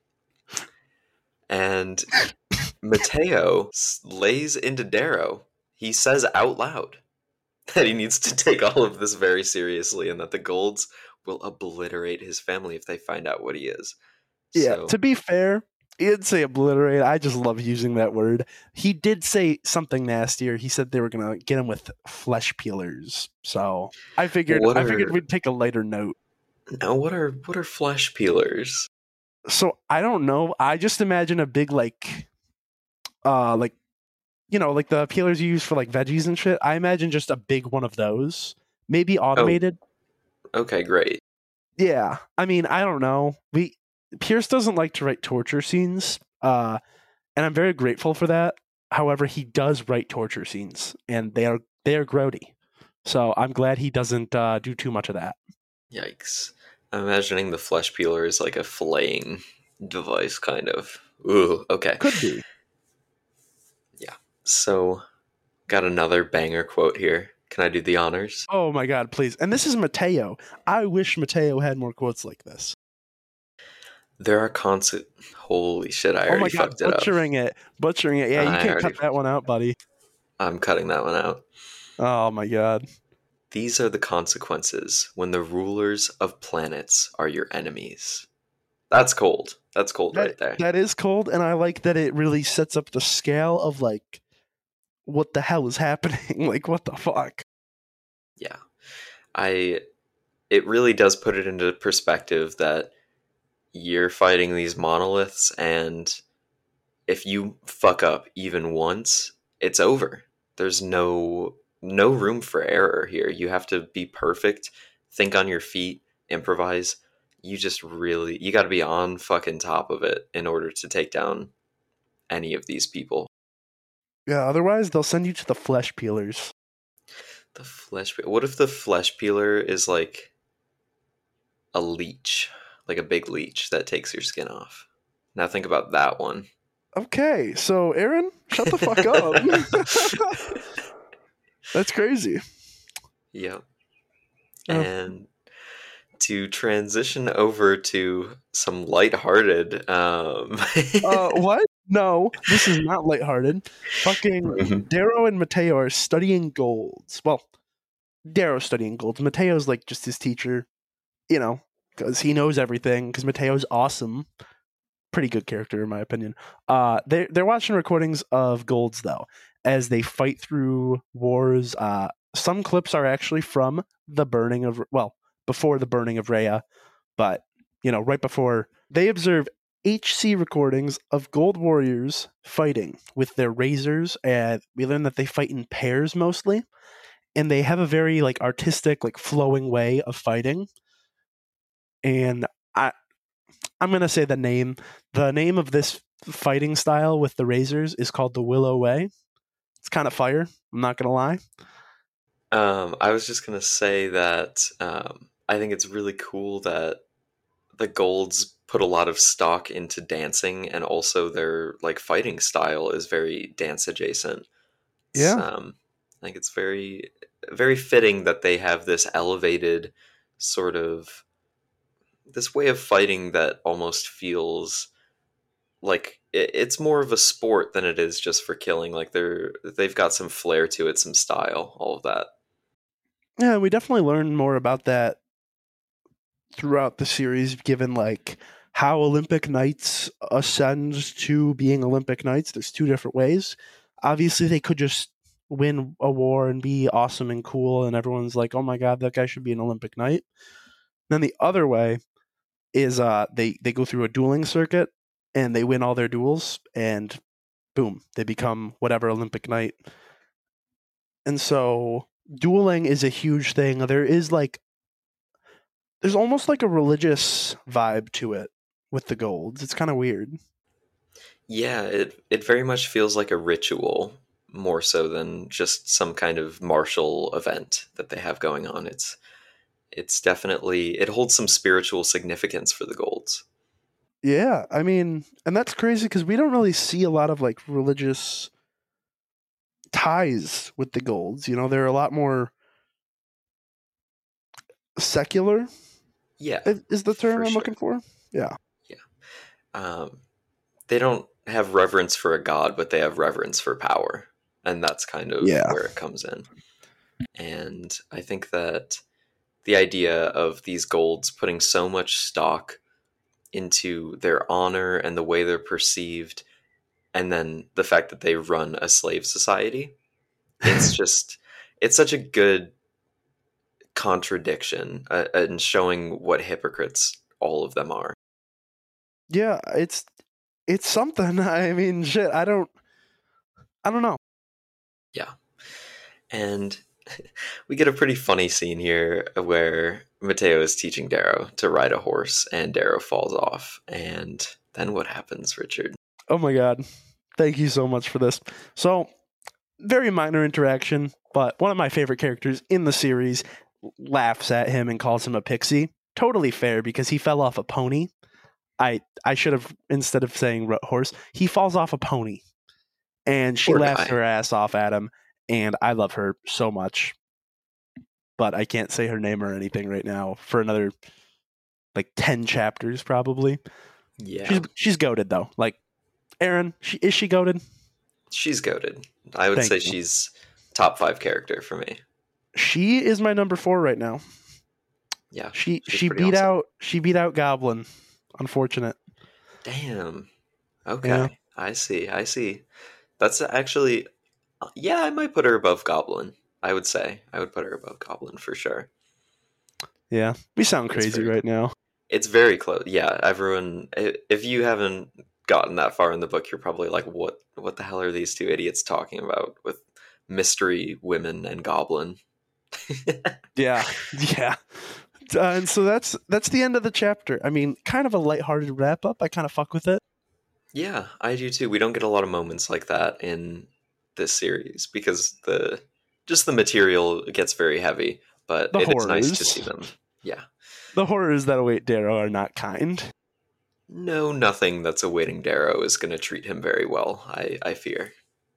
S2: and Mateo s- lays into Darrow. He says out loud that he needs to take all of this very seriously, and that the Golds will obliterate his family if they find out what he is.
S1: Yeah,
S2: So
S1: to be fair, he didn't say obliterate. I just love using that word. He did say something nastier. He said they were gonna get him with flesh peelers. So I figured
S2: what
S1: I figured
S2: are
S1: we'd take a lighter note.
S2: now? What are what are flesh peelers?
S1: So I don't know. I just imagine a big like uh like you know, like the peelers you use for like veggies and shit. I imagine just a big one of those. Maybe
S2: Oh,
S1: automated.
S2: okay, great.
S1: Yeah. I mean, I don't know. We Pierce doesn't like to write torture scenes. Uh and I'm very grateful for that. However, he does write torture scenes, and they are they are grody. So I'm glad he doesn't uh, do too much of that.
S2: Yikes! I'm imagining the flesh peeler is like a filleting device, kind of. Ooh, okay.
S1: Could be.
S2: Yeah. So, got another banger quote here. Can I do the honors?
S1: Oh my god, please! And this is Mateo. I wish Mateo had more quotes like this.
S2: There are constant. Holy shit! I
S1: Oh my
S2: already
S1: god,
S2: fucked it up.
S1: butchering it, butchering it. Yeah, you
S2: I
S1: can't
S2: already.
S1: cut that one out, buddy.
S2: I'm cutting that one out.
S1: Oh my god.
S2: These are the consequences when the rulers of planets are your enemies. That's cold. That's cold
S1: That
S2: right there.
S1: that is cold, and I like that it really sets up the scale of like what the hell is happening. Like what the fuck.
S2: Yeah. I it really does put it into perspective that you're fighting these monoliths, and if you fuck up even once, it's over. There's no no room for error here. You have to be perfect, think on your feet, improvise. You just really you got to be on fucking top of it in order to take down any of these people.
S1: Yeah, otherwise they'll send you to the flesh peelers.
S2: The flesh pe- What if the flesh peeler is like a leech, like a big leech that takes your skin off? Now think about that one.
S1: Okay, so Aaron, shut the fuck up. That's crazy.
S2: Yep.
S1: Oh.
S2: And to transition over to some lighthearted um
S1: Uh, what? No, this is not lighthearted. Fucking
S2: Mhm.
S1: Darrow and Mateo are studying golds. Well, Darrow's studying golds. Mateo's like just his teacher, you know, because he knows everything. Because Mateo's awesome. Pretty good character in my opinion. Uh, they they're watching recordings of golds though, as they fight through wars. Uh, some clips are actually from the burning of well, before the burning of Rhea, but you know, right before they observe H C recordings of gold warriors fighting with their razors, and we learn that they fight in pairs mostly, and they have a very like artistic, like flowing way of fighting. And I I'm gonna say the name. The name of this fighting style with the razors is called the Willow Way. It's kind of fire. I'm not gonna lie.
S2: um I was just gonna say that um I think it's really cool that the Golds put a lot of stock into dancing, and also their like fighting style is very dance adjacent. It's,
S1: Yeah.
S2: um, I think it's very very fitting that they have this elevated sort of this way of fighting that almost feels like it, it's more of a sport than it is just for killing. Like they're they've got some flair to it, some style, all of that.
S1: Yeah, we definitely learn more about that throughout the series, given like how Olympic Knights ascends to being Olympic Knights. There's two different ways. Obviously, they could just win a war and be awesome and cool, and everyone's like, "Oh my god, that guy should be an Olympic Knight." Then the other way is uh, they they go through a dueling circuit and they win all their duels, and boom, they become whatever Olympic Knight. And so, dueling is a huge thing. There is like there's almost like a religious vibe to it with the golds. It's kind of weird.
S2: Yeah, it it very much feels like a ritual more so than just some kind of martial event that they have going on. It's it's definitely it holds some spiritual significance for the Golds.
S1: Yeah, I mean, and that's crazy because we don't really see a lot of like religious ties with the Golds. You know, they're a lot more secular.
S2: Yeah,
S1: Is the term
S2: for
S1: I'm
S2: sure.
S1: looking for? Yeah.
S2: Yeah. Um, they don't have reverence for a god, but they have reverence for power. And that's kind of
S1: Yeah.
S2: where it comes in. And I think that the idea of these Golds putting so much stock into their honor and the way they're perceived, and then the fact that they run a slave society, it's just, it's such a good contradiction uh, and showing what hypocrites all of them are.
S1: Yeah, it's it's something. I mean, shit, I don't I don't know.
S2: Yeah. And we get a pretty funny scene here where Mateo is teaching Darrow to ride a horse and Darrow falls off. And then what happens, Richard?
S1: Oh my god. Thank you so much for this. So, very minor interaction, but one of my favorite characters in the series laughs at him and calls him a pixie. Totally fair because he fell off a pony. I I should have, instead of saying ro- horse, he falls off a pony. And she
S2: Poor
S1: laughs
S2: guy.
S1: her ass off at him, and I love her so much. But I can't say her name or anything right now for another like ten chapters probably.
S2: Yeah.
S1: She's she's goated though. Like Aaron, she, is she goated?
S2: She's goated. I would
S1: Thank
S2: say
S1: you.
S2: she's top five character for me.
S1: She is my number four right now.
S2: Yeah.
S1: She
S2: she's
S1: she
S2: pretty
S1: beat
S2: awesome.
S1: out she beat out Goblin. Unfortunate.
S2: Damn. Okay.
S1: Yeah.
S2: I see. I see. That's actually, yeah, I might put her above Goblin. I would say. I would put her above Goblin for sure.
S1: Yeah. We sound
S2: It's
S1: crazy
S2: very-
S1: right now.
S2: It's very close. Yeah, everyone, i- if you haven't gotten that far in the book, you're probably like, what what the hell are these two idiots talking about with mystery women and Goblin?
S1: Yeah. Yeah. Uh, and so that's that's the end of the chapter. I mean, kind of a lighthearted wrap up. I kind of fuck with it.
S2: Yeah, I do too. We don't get a lot of moments like that in this series because the just the material gets very heavy, but
S1: The
S2: it is nice to
S1: horrors.
S2: see them. Yeah.
S1: The horrors that await Darrow are not kind.
S2: No, nothing that's awaiting Darrow is going to treat him very well, I, I fear.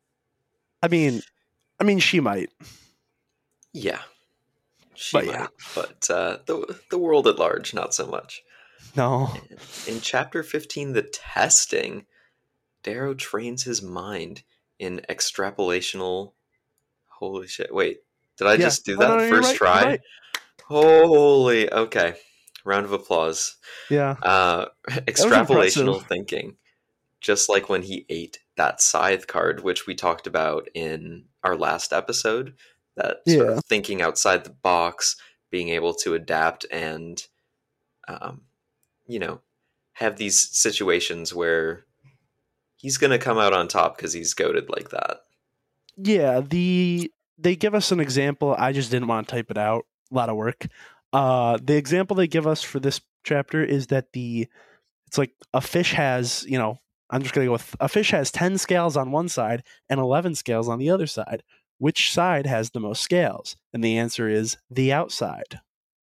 S1: I mean, I mean, she might.
S2: Yeah. She
S1: But
S2: might,
S1: yeah.
S2: but uh, the, the world at large, not so much.
S1: No.
S2: In chapter fifteen, The Testing, Darrow trains his mind in extrapolational... Holy shit, wait. Did I
S1: Yeah.
S2: just do
S1: No,
S2: that
S1: no, you're
S2: first
S1: right, you're
S2: try?
S1: right.
S2: Holy, okay. Round of applause.
S1: Yeah.
S2: Uh,
S1: impressive.
S2: extrapolational thinking. Just like when he ate that scythe card, which we talked about in our last episode, that sort
S1: Yeah.
S2: of thinking outside the box, being able to adapt and, um, you know, have these situations where he's going to come out on top because he's goated like that.
S1: Yeah, the they give us an example. I just didn't want to type it out. A lot of work. Uh, the example they give us for this chapter is that the it's like a fish has, you know, I'm just gonna go with a fish has ten scales on one side and eleven scales on the other side. Which side has the most scales? And the answer is the outside.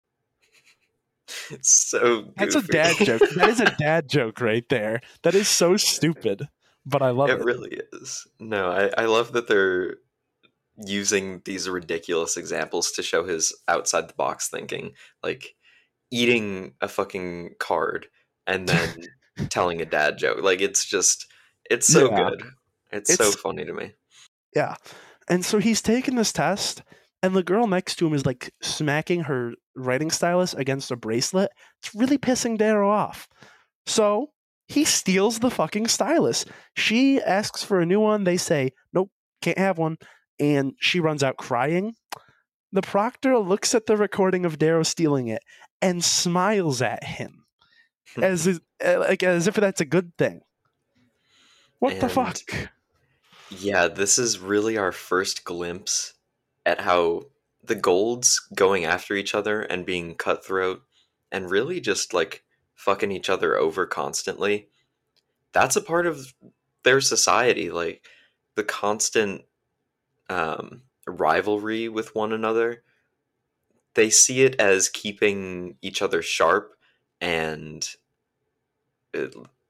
S2: It's so goofy.
S1: That's a dad joke. That is a dad joke right there. That is so stupid, but I love
S2: It
S1: it.
S2: really is. No, I, I love that they're using these ridiculous examples to show his outside the box thinking, like eating a fucking card and then telling a dad joke. Like it's just, it's so
S1: Yeah.
S2: good. It's, so
S1: It's-
S2: funny to me.
S1: Yeah. And so he's taking this test, and the girl next to him is like smacking her writing stylus against a bracelet. It's really pissing Darrow off. So he steals the fucking stylus. She asks for a new one. They say, nope, can't have one. And she runs out crying. The proctor looks at the recording of Darrow stealing it and smiles at him as if, like as if that's a good thing. What the
S2: And-
S1: fuck?
S2: Yeah, this is really our first glimpse at how the Golds going after each other and being cutthroat and really just like fucking each other over constantly. That's a part of their society, like the constant um, rivalry with one another. They see it as keeping each other sharp and uh,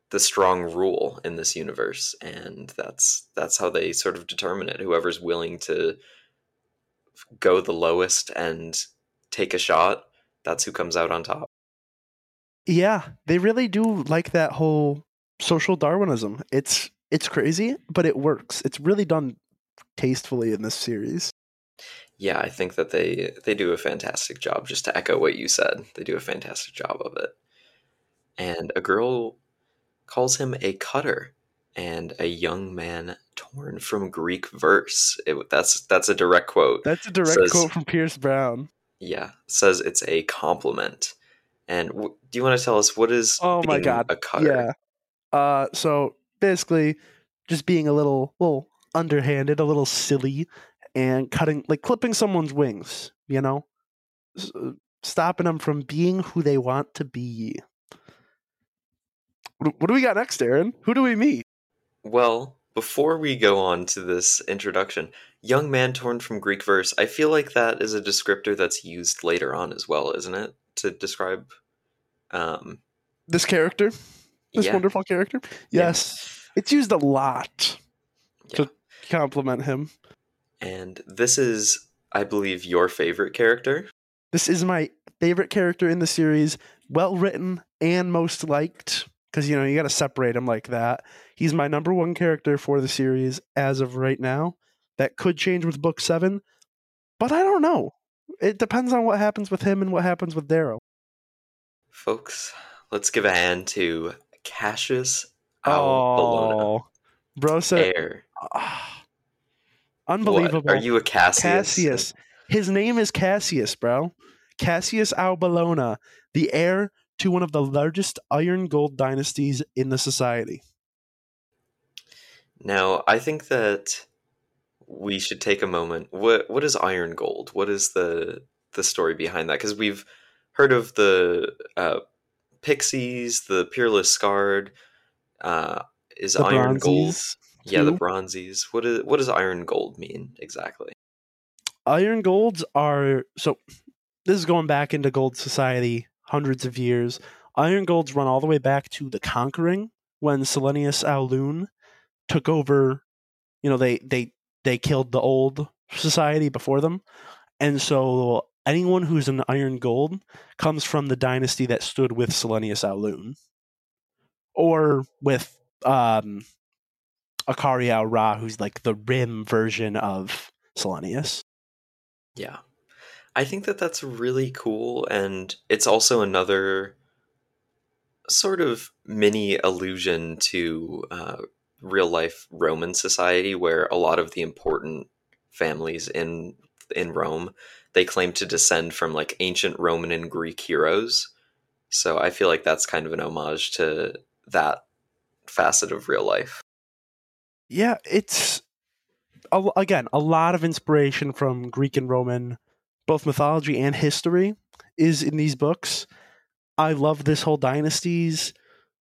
S2: the strong rule in this universe, and that's that's how they sort of determine it. Whoever's willing to go the lowest and take a shot, that's who comes out on top.
S1: Yeah, they really do like that whole social Darwinism. It's it's crazy, but it works. It's really done tastefully in this series.
S2: Yeah, I think that they they do a fantastic job. Just to echo what you said, they do a fantastic job of it. And a girl calls him a cutter and a young man torn from Greek verse. It, that's that's a direct quote.
S1: That's a direct
S2: Says-
S1: quote from Pierce Brown.
S2: Yeah, says it's a compliment. And w- do you want to tell us what is
S1: Oh my
S2: being
S1: god.
S2: a cutter?
S1: Yeah. Uh so basically just being a little little underhanded, a little silly, and cutting like clipping someone's wings, you know? S- uh, stopping them from being who they want to be. What what do we got next, Aaron? Who do we meet?
S2: Well, before we go on to this introduction, young man torn from Greek verse, I feel like that is a descriptor that's used later on as well, isn't it? To describe um
S1: This character? This
S2: yeah,
S1: wonderful character?
S2: Yeah.
S1: Yes. It's used a lot
S2: yeah.
S1: to compliment him.
S2: And this is, I believe, your favorite character.
S1: This is my favorite character in the series. Well written and most liked. Because, you know, you got to separate him like that. He's my number one character for the series as of right now. That could change with book seven. But I don't know. It depends on what happens with him and what happens with Darrow.
S2: Folks, let's give a hand to Cassius Al Bologna.
S1: Oh. Bro said,
S2: Heir.
S1: ah, unbelievable.
S2: What? Are you a Cassius?
S1: Cassius. His name is Cassius, bro. Cassius Al Bologna, the heir to one of the largest iron gold dynasties in the society.
S2: Now, I think that we should take a moment. What what is iron gold? What is the the story behind that? Because we've heard of the uh, Pixies, the Peerless Scarred. Uh, is
S1: The
S2: iron gold?
S1: Bronzes,
S2: Yeah, the
S1: too.
S2: Bronzes. What is what does iron gold mean exactly?
S1: Iron golds are so. This is going back into gold society hundreds of years. Iron golds run all the way back to the Conquering when Selenius Aulun took over. You know, they they they killed the old society before them, and so anyone who's an iron gold comes from the dynasty that stood with Selenius Aulun, or with um, Akariao Ra, who's like the Rim version of Selenius.
S2: Yeah. I think that that's really cool, and it's also another sort of mini allusion to uh, real life Roman society, where a lot of the important families in in Rome, they claim to descend from like ancient Roman and Greek heroes. So I feel like that's kind of an homage to that facet of real life.
S1: Yeah, it's a, again a lot of inspiration from Greek and Roman, both mythology and history, is in these books. I love this whole dynasties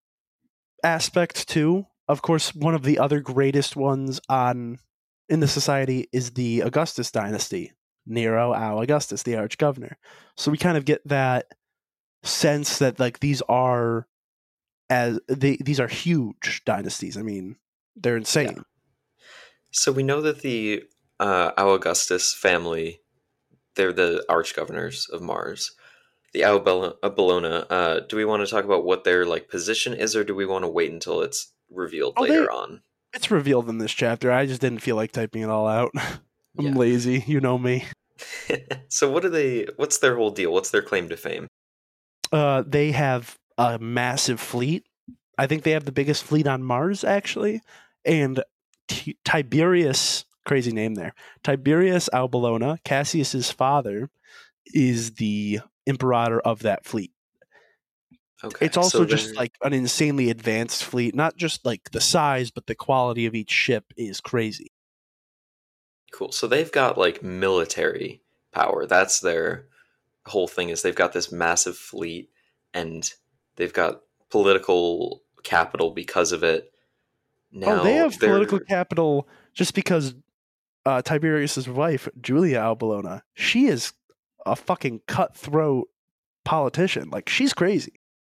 S1: aspect too. Of course, one of the other greatest ones on in the society is the Augustus dynasty, Nero, Al Augustus, the arch governor. So we kind of get that sense that like these are as they these are huge dynasties. I mean, they're insane.
S2: Yeah. So we know that the uh, Al Augustus family, they're the arch governors of Mars. The Al Bologna, uh, do we want to talk about what their like position is, or do we want to wait until it's revealed
S1: Oh,
S2: later
S1: they-
S2: on?
S1: It's revealed in this chapter. I just didn't feel like typing it all out. I'm
S2: Yeah.
S1: lazy, you know me.
S2: So what do they? What's their whole deal? What's their claim to fame?
S1: Uh, they have a massive fleet. I think they have the biggest fleet on Mars, actually. And T- Tiberius, crazy name there, Tiberius Al Bologna, Cassius's father, is the imperator of that fleet.
S2: Okay,
S1: It's also
S2: so
S1: just
S2: they're-
S1: like an insanely advanced fleet. Not just like the size, but the quality of each ship is crazy.
S2: cool. So they've got like military power. That's their whole thing. Is they've got this massive fleet, and they've got political capital because of it. Now,
S1: oh, they have
S2: they're-
S1: political capital just because uh, Tiberius's wife, Julia Al Bologna, she is a fucking cutthroat politician. Like, she's crazy.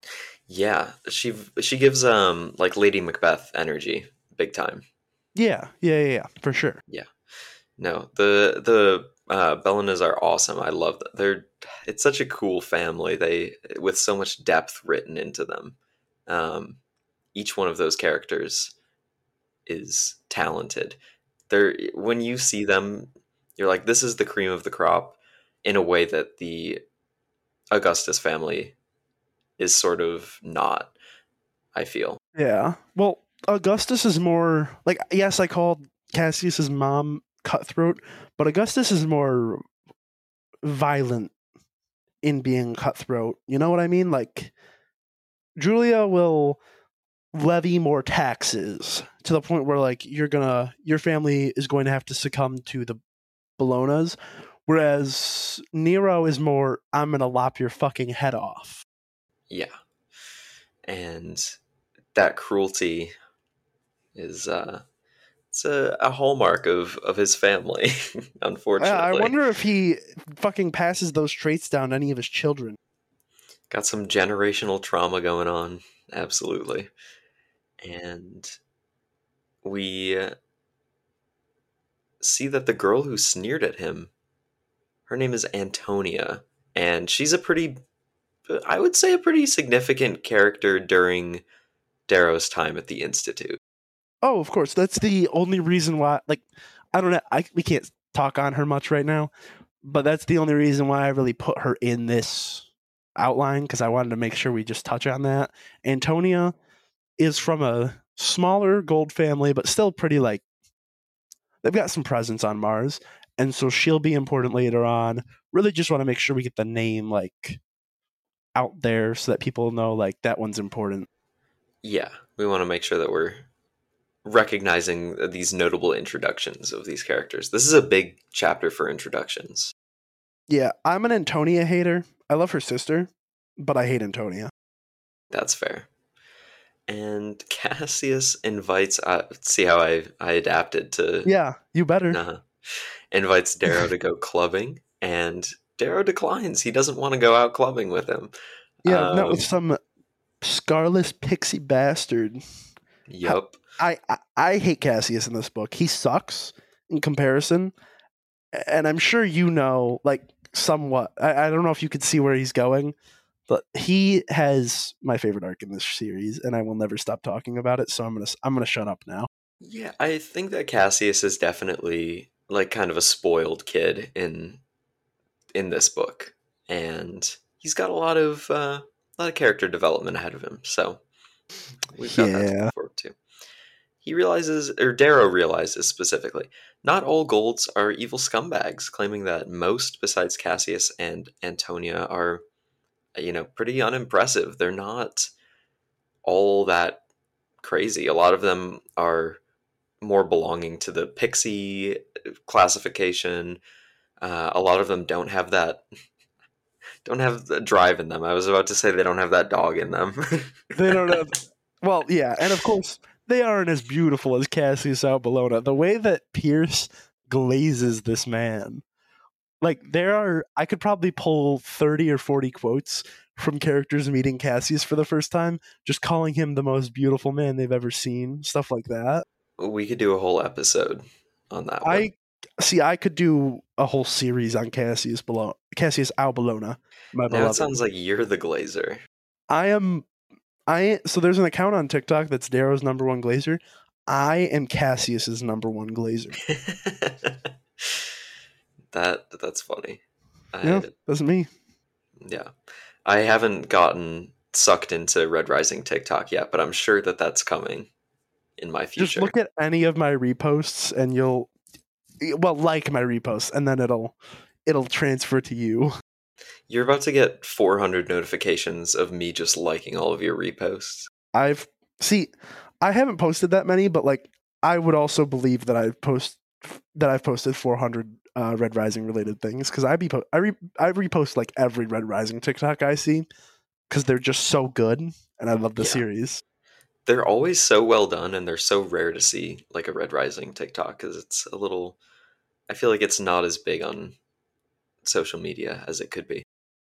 S2: Yeah, she she gives um like Lady Macbeth energy, big time.
S1: Yeah, yeah, yeah, yeah, for sure.
S2: Yeah. No, the the uh, Bellinas are awesome. I love them. They're it's such a cool family. They with so much depth written into them. Um, each one of those characters is talented. They're when you see them, you're like, this is the cream of the crop, in a way that the Augustus family is sort of not. I feel.
S1: Yeah. Well, Augustus is more like, yes, I called Cassius's mom cutthroat, but Augustus is more violent in being cutthroat. You know what I mean? Like Julia will levy more taxes to the point where like you're gonna your family is going to have to succumb to the Bolognas, whereas Nero is more I'm gonna lop your fucking head off.
S2: Yeah, and that cruelty is uh it's a, a hallmark of of his family.
S1: I, I
S2: Unfortunately,
S1: wonder if he fucking passes those traits down to any of his children.
S2: got some generational trauma going on. Absolutely. And we uh, see that the girl who sneered at him, her name is Antonia, and she's a pretty, I would say, a pretty significant character during Darrow's time at the Institute.
S1: Oh, of course. That's the only reason why. Like, I don't know. I we can't talk on her much right now, but that's the only reason why I really put her in this outline because I wanted to make sure we just touch on that. Antonia is from a smaller gold family, but still pretty like they've got some presence on Mars, and so she'll be important later on. Really, just want to make sure we get the name like out there so that people know like that one's important.
S2: Yeah, we want to make sure that we're recognizing these notable introductions of these characters. This is a big chapter for introductions.
S1: Yeah, I'm an Antonia hater. I love her sister, but I hate Antonia.
S2: That's fair. And Cassius invites. Uh, see how I I adapted to.
S1: Yeah, you better.
S2: Uh, invites Darrow to go clubbing, and Darrow declines. He doesn't want to go out clubbing with him.
S1: Yeah,
S2: Um,
S1: not with some scarless pixie bastard.
S2: Yup.
S1: I, I I hate Cassius in this book. He sucks in comparison, and I'm sure you know, like somewhat. I, I don't know if you could see where he's going, but he has my favorite arc in this series, and I will never stop talking about it. So I'm gonna I'm gonna shut up now.
S2: Yeah, I think that Cassius is definitely like kind of a spoiled kid in in this book, and he's got a lot of uh, a lot of character development ahead of him. So we've got that to
S1: Yeah,
S2: look forward to. He realizes, or Darrow realizes specifically, not all Golds are evil scumbags, claiming that most, besides Cassius and Antonia, are, you know, pretty unimpressive. They're not all that crazy. A lot of them are more belonging to the pixie classification. Uh, a lot of them don't have that, don't have the drive in them. I was about to say they don't have that dog in them.
S1: they don't have. Well, yeah, and of course they aren't as beautiful as Cassius out Bologna. The way that Pierce glazes this man, like there are, I could probably pull thirty or forty quotes from characters meeting Cassius for the first time, just calling him the most beautiful man they've ever seen, stuff like that.
S2: We could do a whole episode on that one.
S1: I see. I could do a whole series on Cassius Bologna, Cassius out Bologna. My
S2: Now it
S1: beloved.
S2: sounds like you're the glazer.
S1: I am. I so there's an account on TikTok that's Darrow's number one glazer. I am Cassius's number one glazer.
S2: that that's funny.
S1: Yeah,
S2: I,
S1: that's me.
S2: yeah, I haven't gotten sucked into Red Rising TikTok yet, but I'm sure that that's coming in my future.
S1: Just look at any of my reposts, and you'll well like my reposts, and then it'll it'll transfer to you.
S2: You're about to get four hundred notifications of me just liking all of your reposts.
S1: I've see, I haven't posted that many, but like I would also believe that I've post that I've posted four hundred uh, Red Rising related things because I be po- I re- I repost like every Red Rising TikTok I see because they're just so good and I love the
S2: Yeah.
S1: series.
S2: They're always so well done, and they're so rare to see like a Red Rising TikTok because it's a little. I feel like it's not as big on social media as it could be.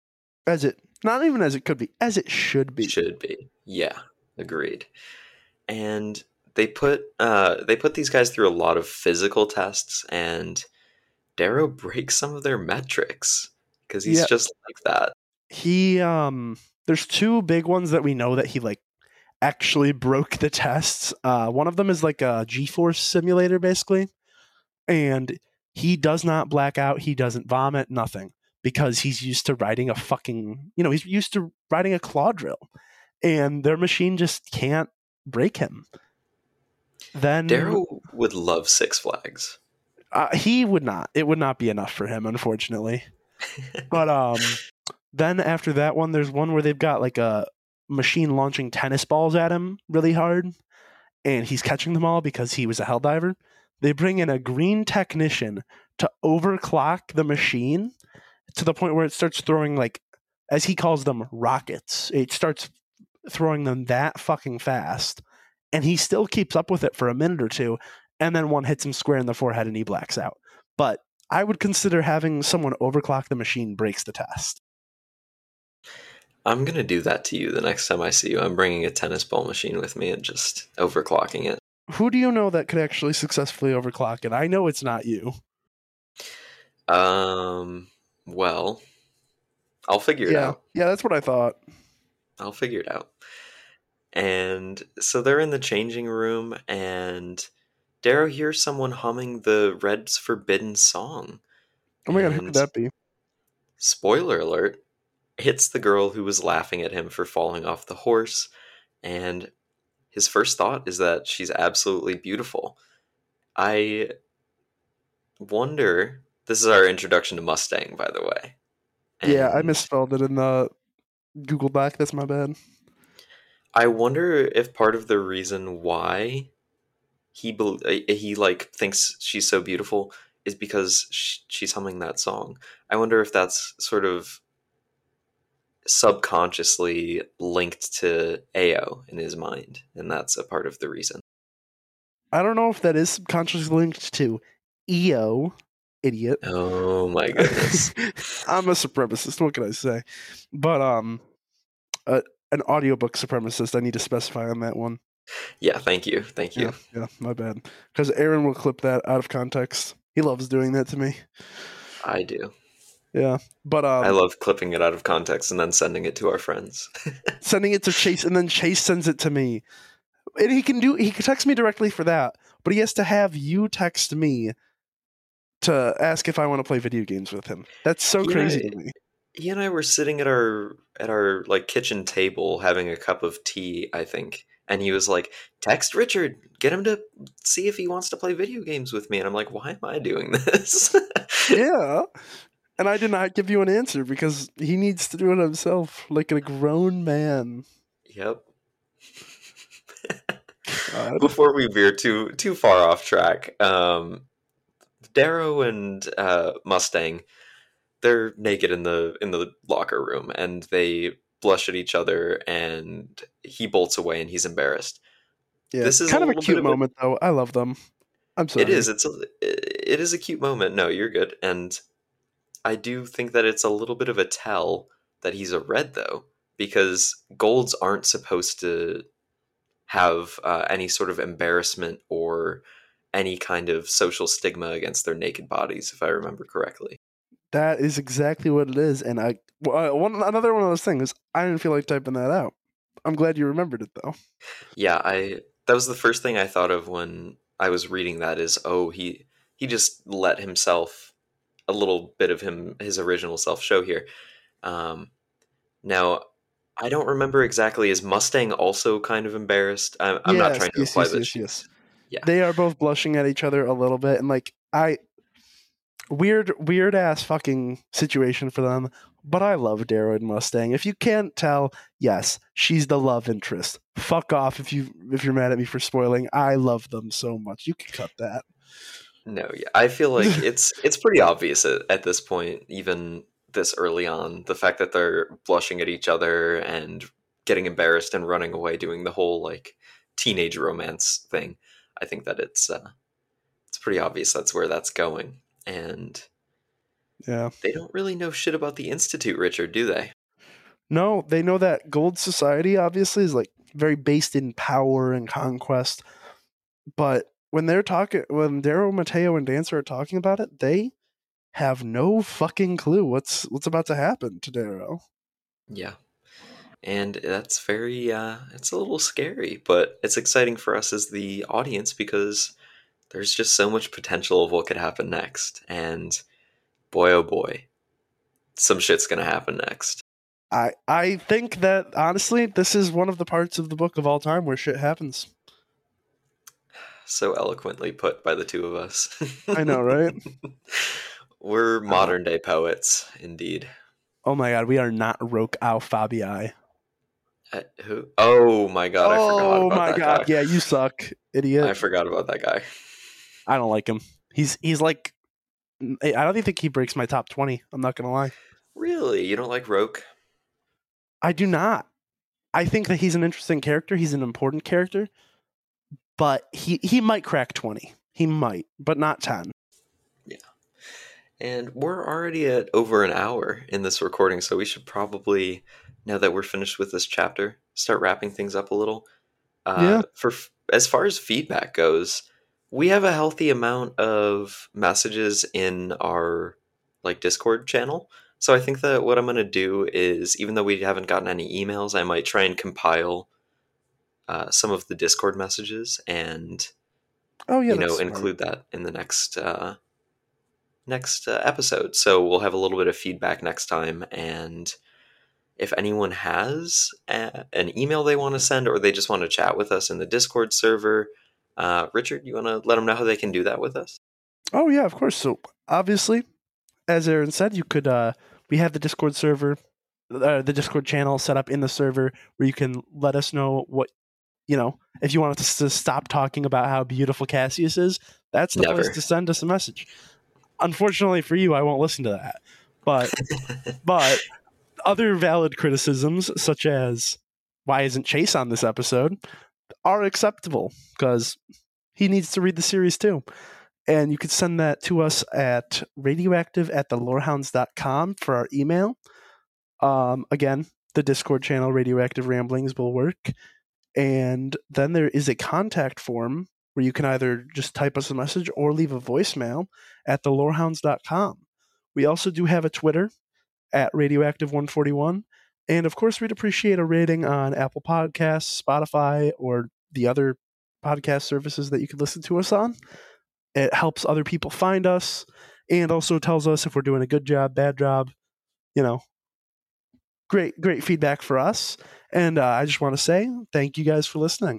S1: As it, not even as it could be, as it should be.
S2: Should be. Yeah, agreed. And they put uh, they put these guys through a lot of physical tests, and Darrow breaks some of their metrics because he's
S1: Yeah.
S2: just like that.
S1: He, um, there's two big ones that we know that he, like, actually broke the tests. Uh, one of them is like a G-force simulator, basically. And he does not black out. He doesn't vomit, nothing. Because he's used to riding a fucking, you know, he's used to riding a claw drill. And their machine just can't break him. Then
S2: Darrow would love Six Flags.
S1: Uh, he would not. It would not be enough for him, unfortunately. But um, then after that one, there's one where they've got like a machine launching tennis balls at him really hard, and he's catching them all because he was a helldiver. They bring in a green technician to overclock the machine to the point where it starts throwing, like, as he calls them, rockets. It starts throwing them that fucking fast, and he still keeps up with it for a minute or two, and then one hits him square in the forehead and he blacks out. But I would consider having someone overclock the machine breaks the test.
S2: I'm going to do that to you the next time I see you. I'm bringing a tennis ball machine with me and just overclocking it.
S1: Who do you know that could actually successfully overclock it? I know it's not you.
S2: Um, well, I'll figure it
S1: Yeah,
S2: out.
S1: yeah, that's what I thought.
S2: I'll figure it out. And so they're in the changing room, and Darrow hears someone humming the Red's Forbidden song.
S1: Oh my god, who
S2: And
S1: could that be?
S2: spoiler alert, hits the girl who was laughing at him for falling off the horse, and his first thought is that she's absolutely beautiful. I wonder, this is our introduction to Mustang, by the way.
S1: Yeah, I
S2: And
S1: misspelled it in the Google Doc. That's my bad.
S2: I wonder if part of the reason why he bel- uh, he like thinks she's so beautiful is because sh- she's humming that song. I wonder if that's sort of subconsciously linked to A O in his mind, and that's a part of the reason.
S1: I don't know if that is subconsciously linked to E O, idiot.
S2: Oh my goodness.
S1: I'm a supremacist. What can I say? But um, uh, an audiobook supremacist. I need to specify on that one.
S2: Yeah, thank you, thank you.
S1: Yeah, yeah, my bad. Because Aaron will clip that out of context. He loves doing that to me.
S2: I do.
S1: Yeah, but um,
S2: I love clipping it out of context and then sending it to our friends.
S1: sending it to Chase, and then Chase sends it to me. And he can do. He can text me directly for that, but he has to have you text me to ask if I want to play video games with him. That's so
S2: He and
S1: crazy
S2: I-
S1: to me.
S2: He and I were sitting at our at our like kitchen table having a cup of tea, I think, and he was like, "Text Richard, get him to see if he wants to play video games with me." And I'm like, "Why am I doing this?"
S1: Yeah. And I did not give you an answer because he needs to do it himself, like a grown man.
S2: Yep.
S1: God.
S2: Before we veer too too far off track, um, Darrow and uh, Mustang, they're naked in the in the locker room, and they blush at each other, and he bolts away, and he's embarrassed.
S1: Yeah,
S2: This is
S1: kind
S2: a
S1: of a
S2: little bit
S1: cute
S2: of a-
S1: moment, though. I love them. I'm sorry.
S2: It is. It's a. It is a cute moment. No, you're good, and I do think that it's a little bit of a tell that he's a red, though, because golds aren't supposed to have uh, any sort of embarrassment or any kind of social stigma against their naked bodies, if I remember correctly.
S1: That is exactly what it is. And I, well, uh, one another one of those things. I didn't feel like typing that out. I'm glad you remembered it, though.
S2: Yeah, I. That was the first thing I thought of when I was reading that. Is oh he he just let himself a little bit of him his original self show here. Um, now I don't remember exactly. Is Mustang also kind of embarrassed? I'm, I'm not
S1: Yes,
S2: trying to
S1: yes,
S2: imply
S1: yes,
S2: that
S1: yes,
S2: she's.
S1: yes.
S2: Yeah.
S1: They are both blushing at each other a little bit, and like I, weird, weird ass fucking situation for them. But I love Darrow and Mustang. If you can't tell, yes, she's the love interest. Fuck off if you if you're mad at me for spoiling. I love them so much. You can cut that.
S2: No, yeah, I feel like it's it's pretty obvious at, at this point, even this early on, the fact that they're blushing at each other and getting embarrassed and running away, doing the whole like teenage romance thing. I think that it's uh, it's pretty obvious that's where that's going, and
S1: Yeah.
S2: they don't really know shit about the Institute, Richard, do they?
S1: No, they know that Gold Society obviously is like very based in power and conquest. But when they're talking, when Darrow, Mateo, and Dancer are talking about it, they have no fucking clue what's what's about to happen to Darrow.
S2: Yeah. And that's very, uh, it's a little scary, but it's exciting for us as the audience because there's just so much potential of what could happen next. And boy, oh boy, some shit's gonna happen next.
S1: I I think that honestly, this is one of the parts of the book of all time where shit happens.
S2: So eloquently put by the two of us.
S1: I know, right?
S2: We're modern day poets, indeed.
S1: Oh my god, we are not Roque au Fabii.
S2: Uh, who? Oh my god, I forgot
S1: Oh
S2: about
S1: my
S2: that
S1: god,
S2: guy.
S1: yeah, you suck, idiot.
S2: I forgot about that guy.
S1: I don't like him. He's he's like, I don't even think he breaks my top twenty. I'm not gonna lie.
S2: Really? You don't like Roque?
S1: I do not. I think that he's an interesting character. He's an important character, but he he might crack twenty. He might, but not ten.
S2: Yeah. And we're already at over an hour in this recording, so we should probably, now that we're finished with this chapter, start wrapping things up a little. Uh,
S1: Yeah.
S2: For as far as feedback goes, we have a healthy amount of messages in our like Discord channel. So I think that what I'm going to do is, even though we haven't gotten any emails, I might try and compile uh, some of the Discord messages and
S1: Oh yeah,
S2: you know
S1: that's smart.
S2: include that in the next uh, next uh, episode. So we'll have a little bit of feedback next time, and if anyone has a, an email they want to send or they just want to chat with us in the Discord server, uh, Richard, you want to let them know how they can do that with us?
S1: Oh yeah, of course. So obviously, as Aaron said, you could. Uh, we have the Discord server, uh, the Discord channel set up in the server where you can let us know what you know. If you want us to stop talking about how beautiful Cassius is, that's the
S2: Never.
S1: place to send us a message. Unfortunately for you, I won't listen to that. But but other valid criticisms, such as why isn't Chase on this episode, are acceptable because he needs to read the series too. And you could send that to us at radioactive at the lorehounds dot com for our email. Um, again, the Discord channel, Radioactive Ramblings, will work. And then there is a contact form where you can either just type us a message or leave a voicemail at the lorehounds dot com. We also do have a Twitter at radioactive one forty-one. And of course, we'd appreciate a rating on Apple Podcasts, Spotify, or the other podcast services that you could listen to us on. It helps other people find us and also tells us if we're doing a good job, bad job. You know, great, great feedback for us. And uh, I just want to say thank you guys for listening.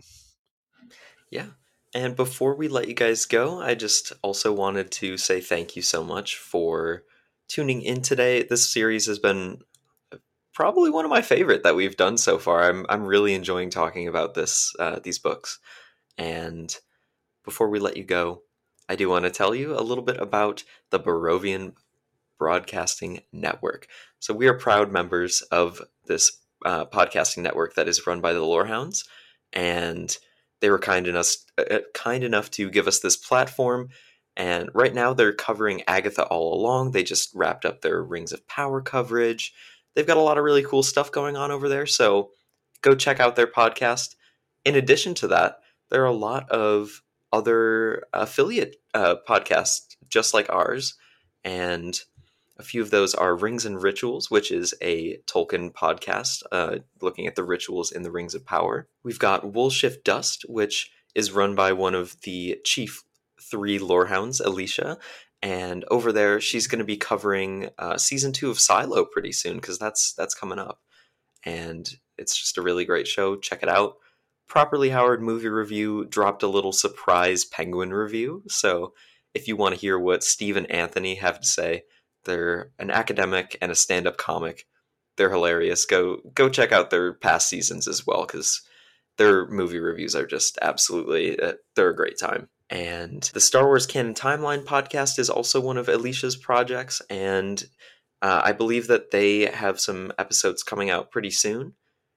S2: Yeah. And before we let you guys go, I just also wanted to say thank you so much for tuning in today. This series has been probably one of my favorite that we've done so far. I'm I'm really enjoying talking about this uh, these books. And before we let you go, I do want to tell you a little bit about the Barovian Broadcasting Network. So we are proud members of this uh, podcasting network that is run by the Lorehounds, and they were kind enough uh, kind enough to give us this platform. And right now they're covering Agatha all along. They just wrapped up their Rings of Power coverage. They've got a lot of really cool stuff going on over there, so go check out their podcast. In addition to that, there are a lot of other affiliate uh, podcasts just like ours, and a few of those are Rings and Rituals, which is a Tolkien podcast uh, looking at the rituals in the Rings of Power. We've got Woolshift Dust, which is run by one of the chief three Lorehounds, Alicia, and over there she's going to be covering uh, season two of Silo pretty soon because that's that's coming up, and it's just a really great show. Check it out. Properly Howard Movie Review dropped a little surprise Penguin review, so if you want to hear what Steve and Anthony have to say, they're an academic and a stand-up comic. They're hilarious. Go go check out their past seasons as well, because their movie reviews are just absolutely, uh, they're a great time. And the Star Wars Canon Timeline podcast is also one of Alicia's projects, and uh, I believe that they have some episodes coming out pretty soon.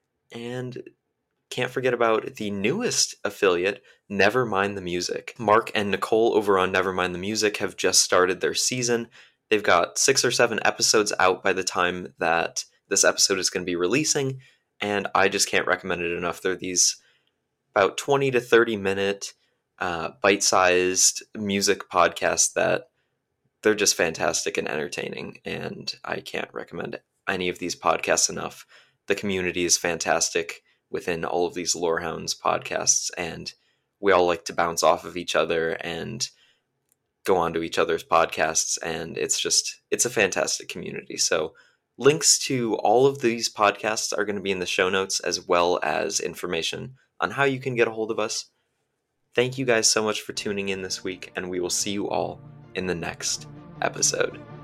S2: And can't forget about the newest affiliate, Nevermind the Music. Mark and Nicole over on Nevermind the Music have just started their season. They've got six or seven episodes out by the time that this episode is going to be releasing, and I just can't recommend it enough. They're these about twenty to thirty minute uh, bite-sized music podcasts that they're just fantastic and entertaining, and I can't recommend any of these podcasts enough. The community is fantastic within all of these Lorehounds podcasts, and we all like to bounce off of each other and go on to each other's podcasts, and it's just, it's a fantastic community. So links to all of these podcasts are going to be in the show notes, as well as information on how you can get a hold of us. Thank you guys so much for tuning in this week, and we will see you all in the next episode.